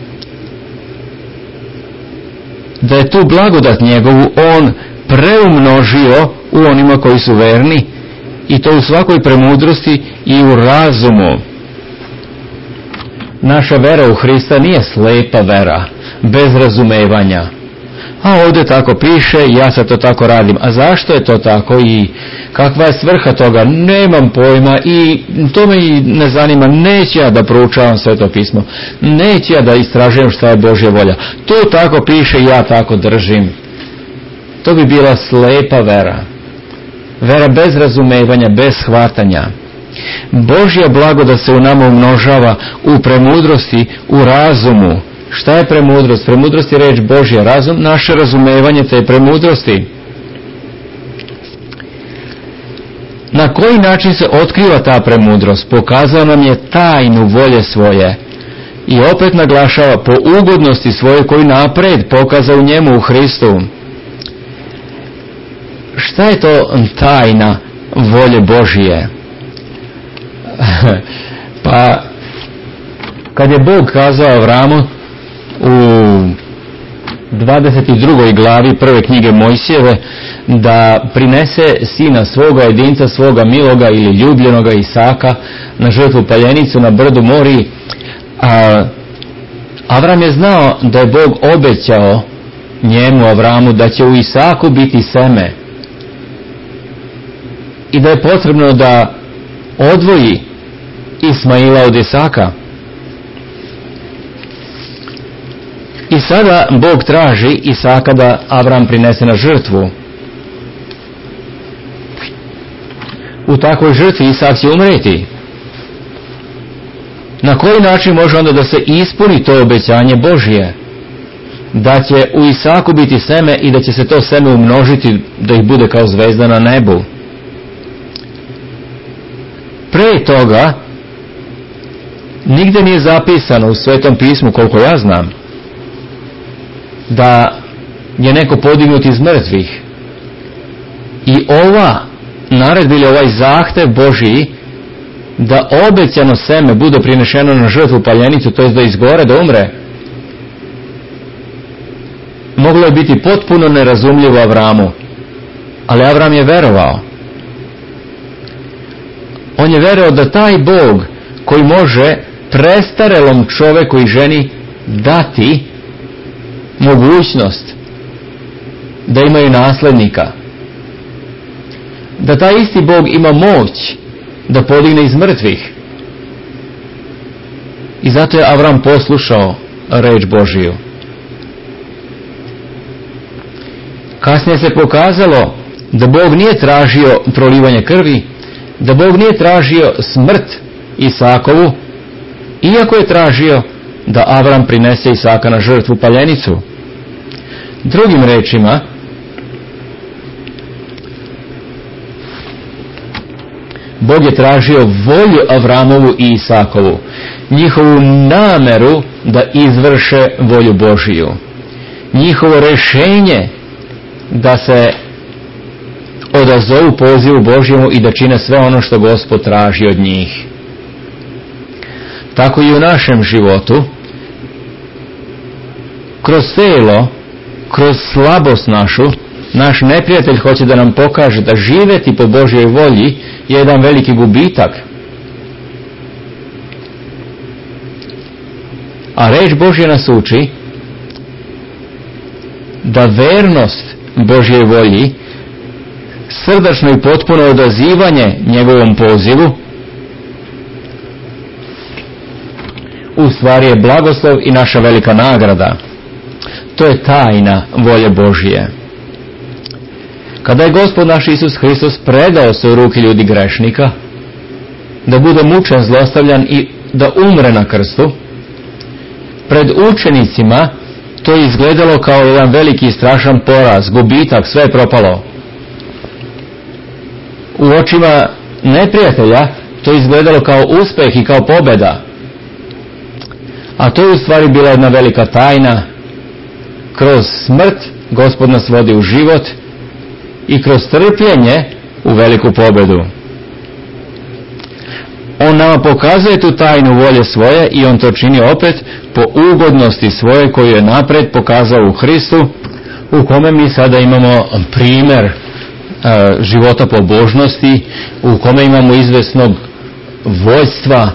da je tu blagodat njegovu on preumnožio u onima koji su verni, i to u svakoj premudrosti i u razumu. Naša vera u Hrista nije slepa vera, bez razumevanja. A ovdje tako piše, ja sad to tako radim. A zašto je to tako i kakva je svrha toga? Nemam pojma i to me i ne zanima. Neću ja da proučavam Sveto pismo. Neću ja da istražujem šta je Božja volja. To tako piše i ja tako držim. To bi bila slepa vera. Vera bez razumevanja, bez shvatanja. Božja blagodat se u nama umnožava u premudrosti, u razumu. Šta je premudrost? Premudrost je reč Božja, razum, naše razumevanje te premudrosti. Na koji način se otkriva ta premudrost? Pokazao nam je tajnu volje svoje. I opet naglašava po ugodnosti svoje koju napred pokazao u njemu, u Hristu. Šta je to tajna volje Božije? Pa, kad je Bog kazao Avramu u 22. glavi prve knjige Mojsijeve da prinese sina svoga, jedinca svoga miloga ili ljubljenoga Isaka na žrtvu paljenicu na brdu Moriji, Avram je znao da je Bog obećao njemu, Avramu, da će u Isaku biti seme i da je potrebno da odvoji Ismaila od Isaka. I sada Bog traži Isaka da Avram prinese na žrtvu. U takvoj žrtvi Isak će umreti. Na koji način može onda da se ispuni to obećanje Božje? Da će u Isaku biti seme i da će se to seme umnožiti, da ih bude kao zvezda na nebu. Pre toga nigde nije zapisano u Svetom pismu, koliko ja znam, da je neko podignut iz mrtvih. I ova naredba ili ovaj zahtev Božiji da obećano seme bude prinešeno na žrtvu paljenicu, to je da izgore, da umre, moglo je biti potpuno nerazumljivo Avramu, ali Avram je verovao. On je verovao da taj Bog koji može prestarelom čoveku i ženi dati mogućnost da imaju naslednika, da taj isti Bog ima moć da podigne iz mrtvih. I zato je Avram poslušao reč Božiju. Kasnije se pokazalo da Bog nije tražio prolivanje krvi, da Bog nije tražio smrt Isakovu, iako je tražio da Avram prinese Isaka na žrtvu paljenicu. Drugim rečima, Bog je tražio volju Avramovu i Isakovu, njihovu nameru da izvrše volju Božiju, njihovo rješenje da se odazovu pozivu Božjemu i da čine sve ono što Gospod traži od njih. Tako i u našem životu, kroz selo, kroz slabost našu, naš neprijatelj hoće da nam pokaže da živjeti po Božjoj volji je jedan veliki gubitak. A reč Božja nas uči da vernost Božjoj volji, srdačno i potpuno odazivanje njegovom pozivu, u stvari je blagoslov i naša velika nagrada. To je tajna volje Božje. Kada je Gospod naš Isus Hristos predao se u ruke ljudi grešnika, da bude mučen, zlostavljan i da umre na krstu, pred učenicima to je izgledalo kao jedan veliki i strašan poraz, gubitak, sve je propalo. U očima neprijatelja to je izgledalo kao uspeh i kao pobjeda. A to je u stvari bila jedna velika tajna. Kroz smrt Gospod nas vodi u život i kroz trpljenje u veliku pobjedu. On nama pokazuje tu tajnu volje svoje i on to čini opet po ugodnosti svoje koju je napred pokazao u Hristu, u kome mi sada imamo primjer života pobožnosti, u kome imamo izvesnog vođstva,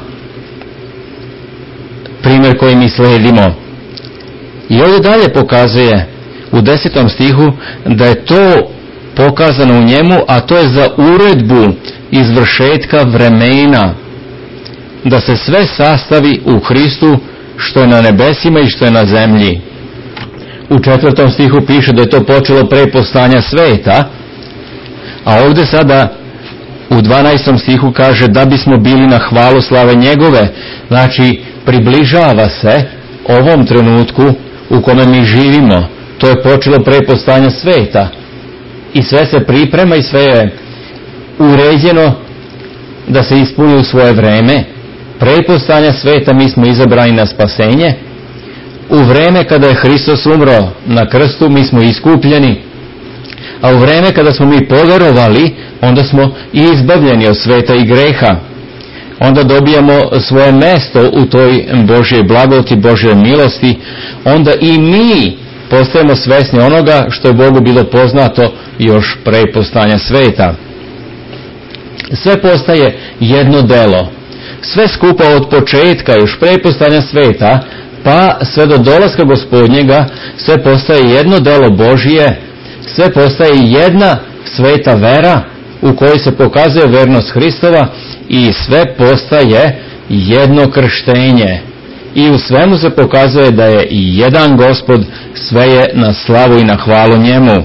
primjer koji mi slijedimo. I ovdje dalje pokazuje u 10. stihu da je to pokazano u njemu, a to je za uredbu izvršetka vremena, da se sve sastavi u Hristu, što je na nebesima i što je na zemlji. U 4. stihu piše da je to počelo pre postanja sveta, a ovdje sada u 12. stihu kaže da bismo bili na hvalu slave njegove. Znači, približava se ovom trenutku u kome mi živimo. To je počelo pre postanja sveta i sve se priprema i sve je uređeno da se ispuni u svoje vreme. Pre postanja sveta mi smo izabrani na spasenje. U vreme kada je Hristos umro na krstu mi smo iskupljeni, a u vreme kada smo mi poverovali onda smo i izbavljeni od sveta i greha. Onda dobijamo svoje mesto u toj Božjoj blagodati, Božjoj milosti. Onda i mi postajemo svesni onoga što je Bogu bilo poznato još pre postanja sveta. Sve postaje jedno delo. Sve skupa od početka, još pre postanja sveta, pa sve do dolaska Gospodnjega, sve postaje jedno delo Božije, sve postaje jedna sveta vera u kojoj se pokazuje vernost Hristova i sve postaje jedno krštenje. I u svemu se pokazuje da je i jedan Gospod, sve je na slavu i na hvalu njemu.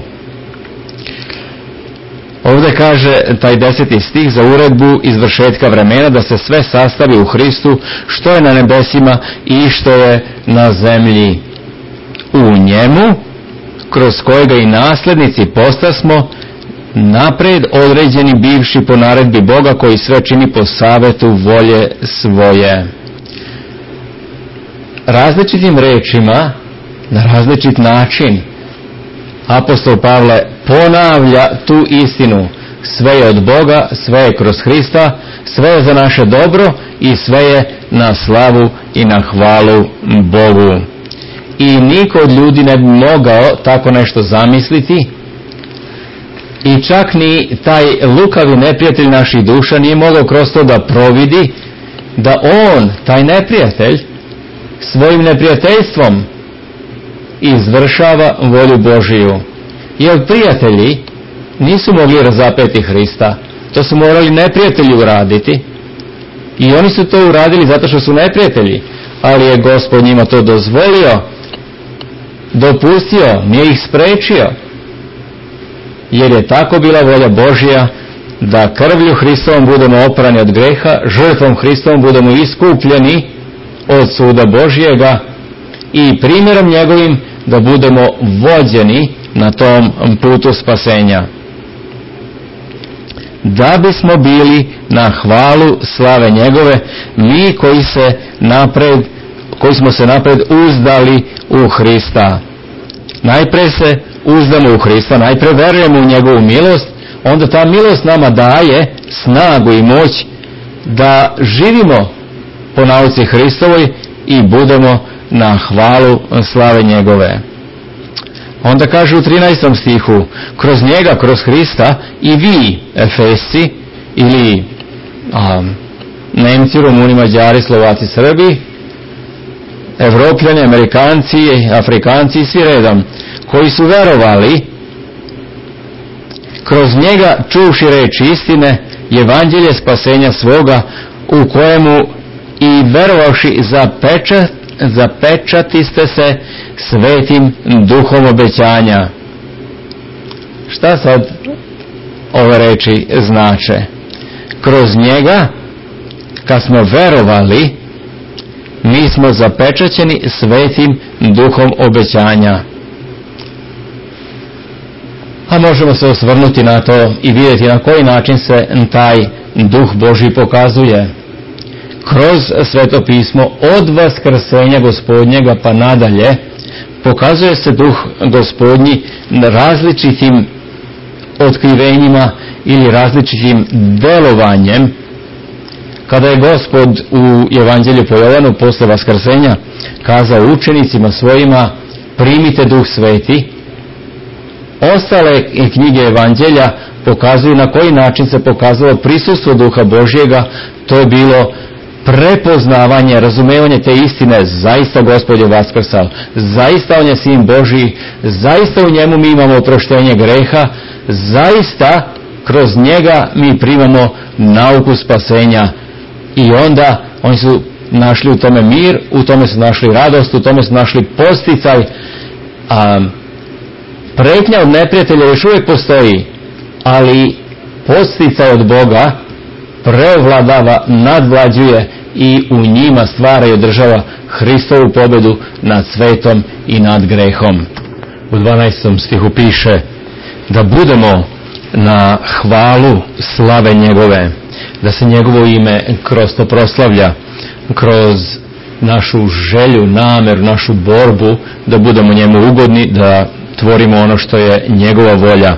Ovdje kaže taj 10. stih za uredbu izvršetka vremena da se sve sastavi u Hristu, što je na nebesima i što je na zemlji. U njemu, kroz kojega i naslednici postasmo, napred određeni bivši po naredbi Boga koji sve čini po savetu volje svoje. Različitim rečima, na različit način, apostol Pavle ponavlja tu istinu. Sve je od Boga, sve je kroz Hrista, sve je za naše dobro i sve je na slavu i na hvalu Bogu. I niko od ljudi ne bi mogao tako nešto zamisliti I čak ni taj lukavi neprijatelj naših duša nije mogao kroz to da providi da on, taj neprijatelj, svojim neprijateljstvom izvršava volju Božiju. Jer prijatelji nisu mogli razapeti Hrista. To su morali neprijatelji uraditi. I oni su to uradili zato što su neprijatelji. Ali je Gospod njima to dozvolio, dopustio, nije ih sprečio. Jer je tako bila volja Božja da krvlju Hristovom budemo oprani od greha, žrtvom Hristovom budemo iskupljeni od suda Božjega i primjerom njegovim da budemo vođeni na tom putu spasenja. Da bismo bili na hvalu slave njegove, mi koji smo se napred uzdali u Hrista. Najpre se uzdamo u Hrista, najpre verujemo u njegovu milost, onda ta milost nama daje snagu i moć da živimo po nauci Hristovoj i budemo na hvalu slave njegove. Onda kaže u 13. stihu, kroz njega, kroz Hrista i vi, Efesci, ili Nemci, Rumuni, Mađari, Slovaci, Srbi, Evropljani, Amerikanci, Afrikanci i svi redom, koji su verovali, kroz njega čuvši reč istine, evanđelje spasenja svoga, u kojemu i verovavši zapečatiste se svetim duhom obećanja. Šta sad ove reči znače? Kroz njega, kad smo verovali, mi smo zapečaćeni svetim duhom obećanja. A možemo se osvrnuti na to i vidjeti na koji način se taj duh Božji pokazuje. Kroz Sveto pismo od vaskrsenja Gospodnjega pa nadalje pokazuje se duh Gospodnji različitim otkrivenjima ili različitim delovanjem. Kada je Gospod u Evanđelju po Jovanu posle vaskrsenja kazao učenicima svojima primite duh sveti, ostale knjige Evanđelja pokazuju na koji način se pokazalo prisustvo duha Božjega. To je bilo prepoznavanje, razumevanje te istine. Zaista Gospod je vaskrsao, zaista on je sin Božji, zaista u njemu mi imamo oproštenje greha, zaista kroz njega mi primamo nauku spasenja. I onda oni su našli u tome mir, u tome su našli radost, u tome su našli posticaj. Pretnja od neprijatelja još uvijek postoji, ali posticaj od Boga preovladava, nadvlađuje i u njima stvara i održava Hristovu pobedu nad svetom i nad grehom. U 12. stihu piše da budemo na hvalu slave njegove, da se njegovo ime kroz to proslavlja, kroz našu želju, nameru, našu borbu, da budemo njemu ugodni, da tvorimo ono što je njegova volja.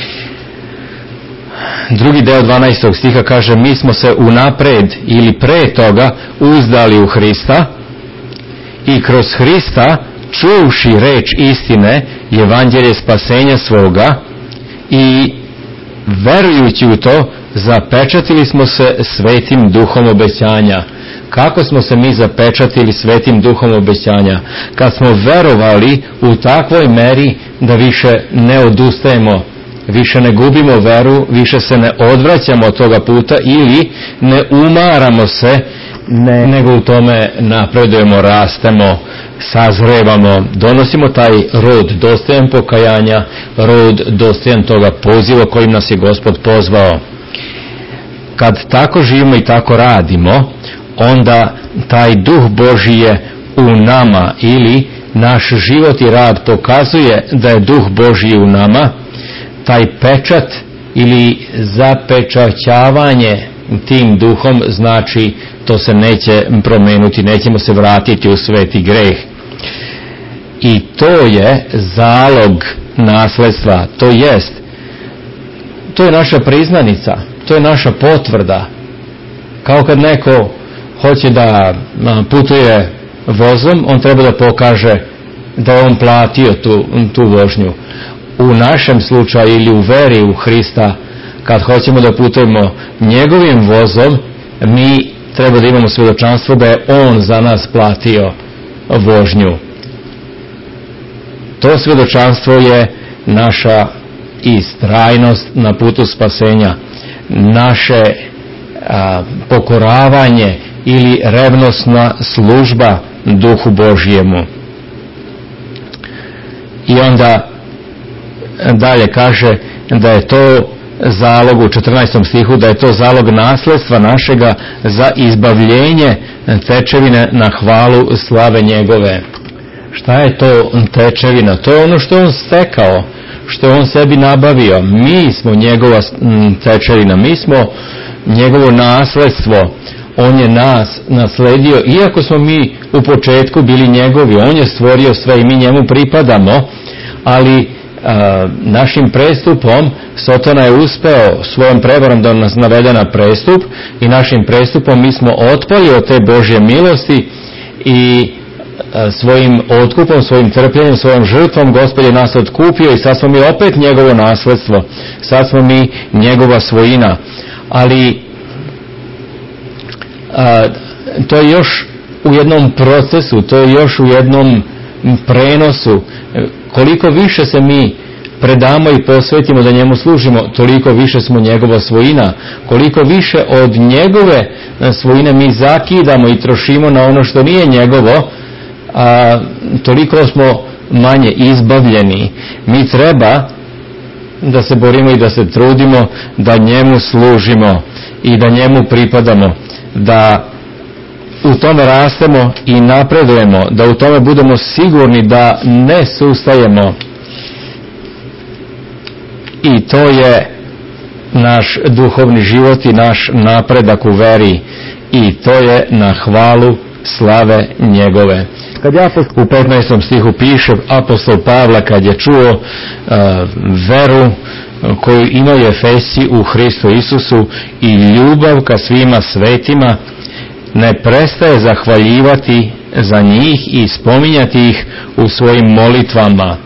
Drugi deo 12. stiha kaže mi smo se unapred ili pre toga uzdali u Hrista i kroz Hrista čuvši reč istine, evanđelje spasenja svoga i verujući u to zapečatili smo se svetim duhom obećanja. Kako smo se mi zapečatili svetim duhom obećanja? Kad smo verovali u takvoj meri da više ne odustajemo, više ne gubimo veru, više se ne odvraćamo od toga puta ili ne umaramo se, nego u tome napredujemo, rastemo, sazrevamo, donosimo taj rod dostojan pokajanja, rod dostojan toga poziva kojim nas je Gospod pozvao. Kad tako živimo i tako radimo, onda taj duh Božji je u nama ili naš život i rad pokazuje da je duh Božji u nama. Taj pečat ili zapečaćavanje tim duhom znači to se neće promenuti, nećemo se vratiti u sveti greh. I to je zalog nasledstva, to je naša priznanica, to je naša potvrda. Kao kad neko hoće da putuje vozom, on treba da pokaže da je on platio tu vožnju. u našem slučaju ili u veri u Hrista, kad hoćemo da putujemo njegovim vozom, mi treba da imamo svjedočanstvo da je on za nas platio vožnju. To svjedočanstvo je naša istrajnost na putu spasenja, naše pokoravanje ili revnosna služba Duhu Božjemu. I onda dalje kaže da je to zalog u 14. stihu, da je to zalog nasledstva našega za izbavljenje tečevine na hvalu slave njegove. Šta je to tečevina? To je ono što on stekao, što on sebi nabavio. Mi smo njegova tečevina, mi smo njegovo nasledstvo. On je nas nasledio, iako smo mi u početku bili njegovi, on je stvorio sve i mi njemu pripadamo, ali našim prestupom Sotona je uspeo svojom prevarom da nas navede na prestup i našim prestupom mi smo otpali od te Božje milosti i svojim otkupom, svojim trpljenjem, svojom žrtvom Gospod je nas otkupio i sad smo mi opet njegovo nasledstvo, sad smo mi njegova svojina. Ali to je još u jednom procesu, to je još u jednom prenosu. Koliko više se mi predamo i posvetimo da njemu služimo, toliko više smo njegova svojina. Koliko više od njegove svojine mi zakidamo i trošimo na ono što nije njegovo, toliko smo manje izbavljeni. Mi treba da se borimo i da se trudimo da njemu služimo i da njemu pripadamo, da u tome rastemo i napredujemo, da u tome budemo sigurni da ne sustajemo. I to je naš duhovni život i naš napredak u veri, i to je na hvalu slave njegove. Kad u 15. stihu piše apostol Pavla, kad je čuo veru koju imaju Efesci u Hristu Isusu i ljubav ka svima svetima, ne prestaje zahvaljivati za njih i spominjati ih u svojim molitvama.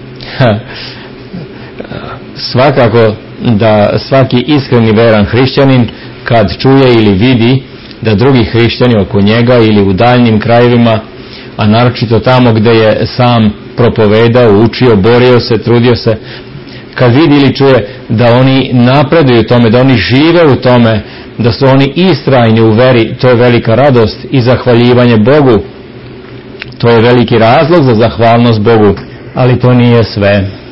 Svakako da svaki iskreni veran hrišćanin, kad čuje ili vidi da drugi hrišćani oko njega ili u daljnim krajevima, a naročito tamo gdje je sam propovedao, učio, borio se, trudio se, kad vidi ili čuje da oni napreduju u tome, da oni žive u tome, da su oni istrajni u veri, to je velika radost i zahvaljivanje Bogu. To je veliki razlog za zahvalnost Bogu, ali to nije sve.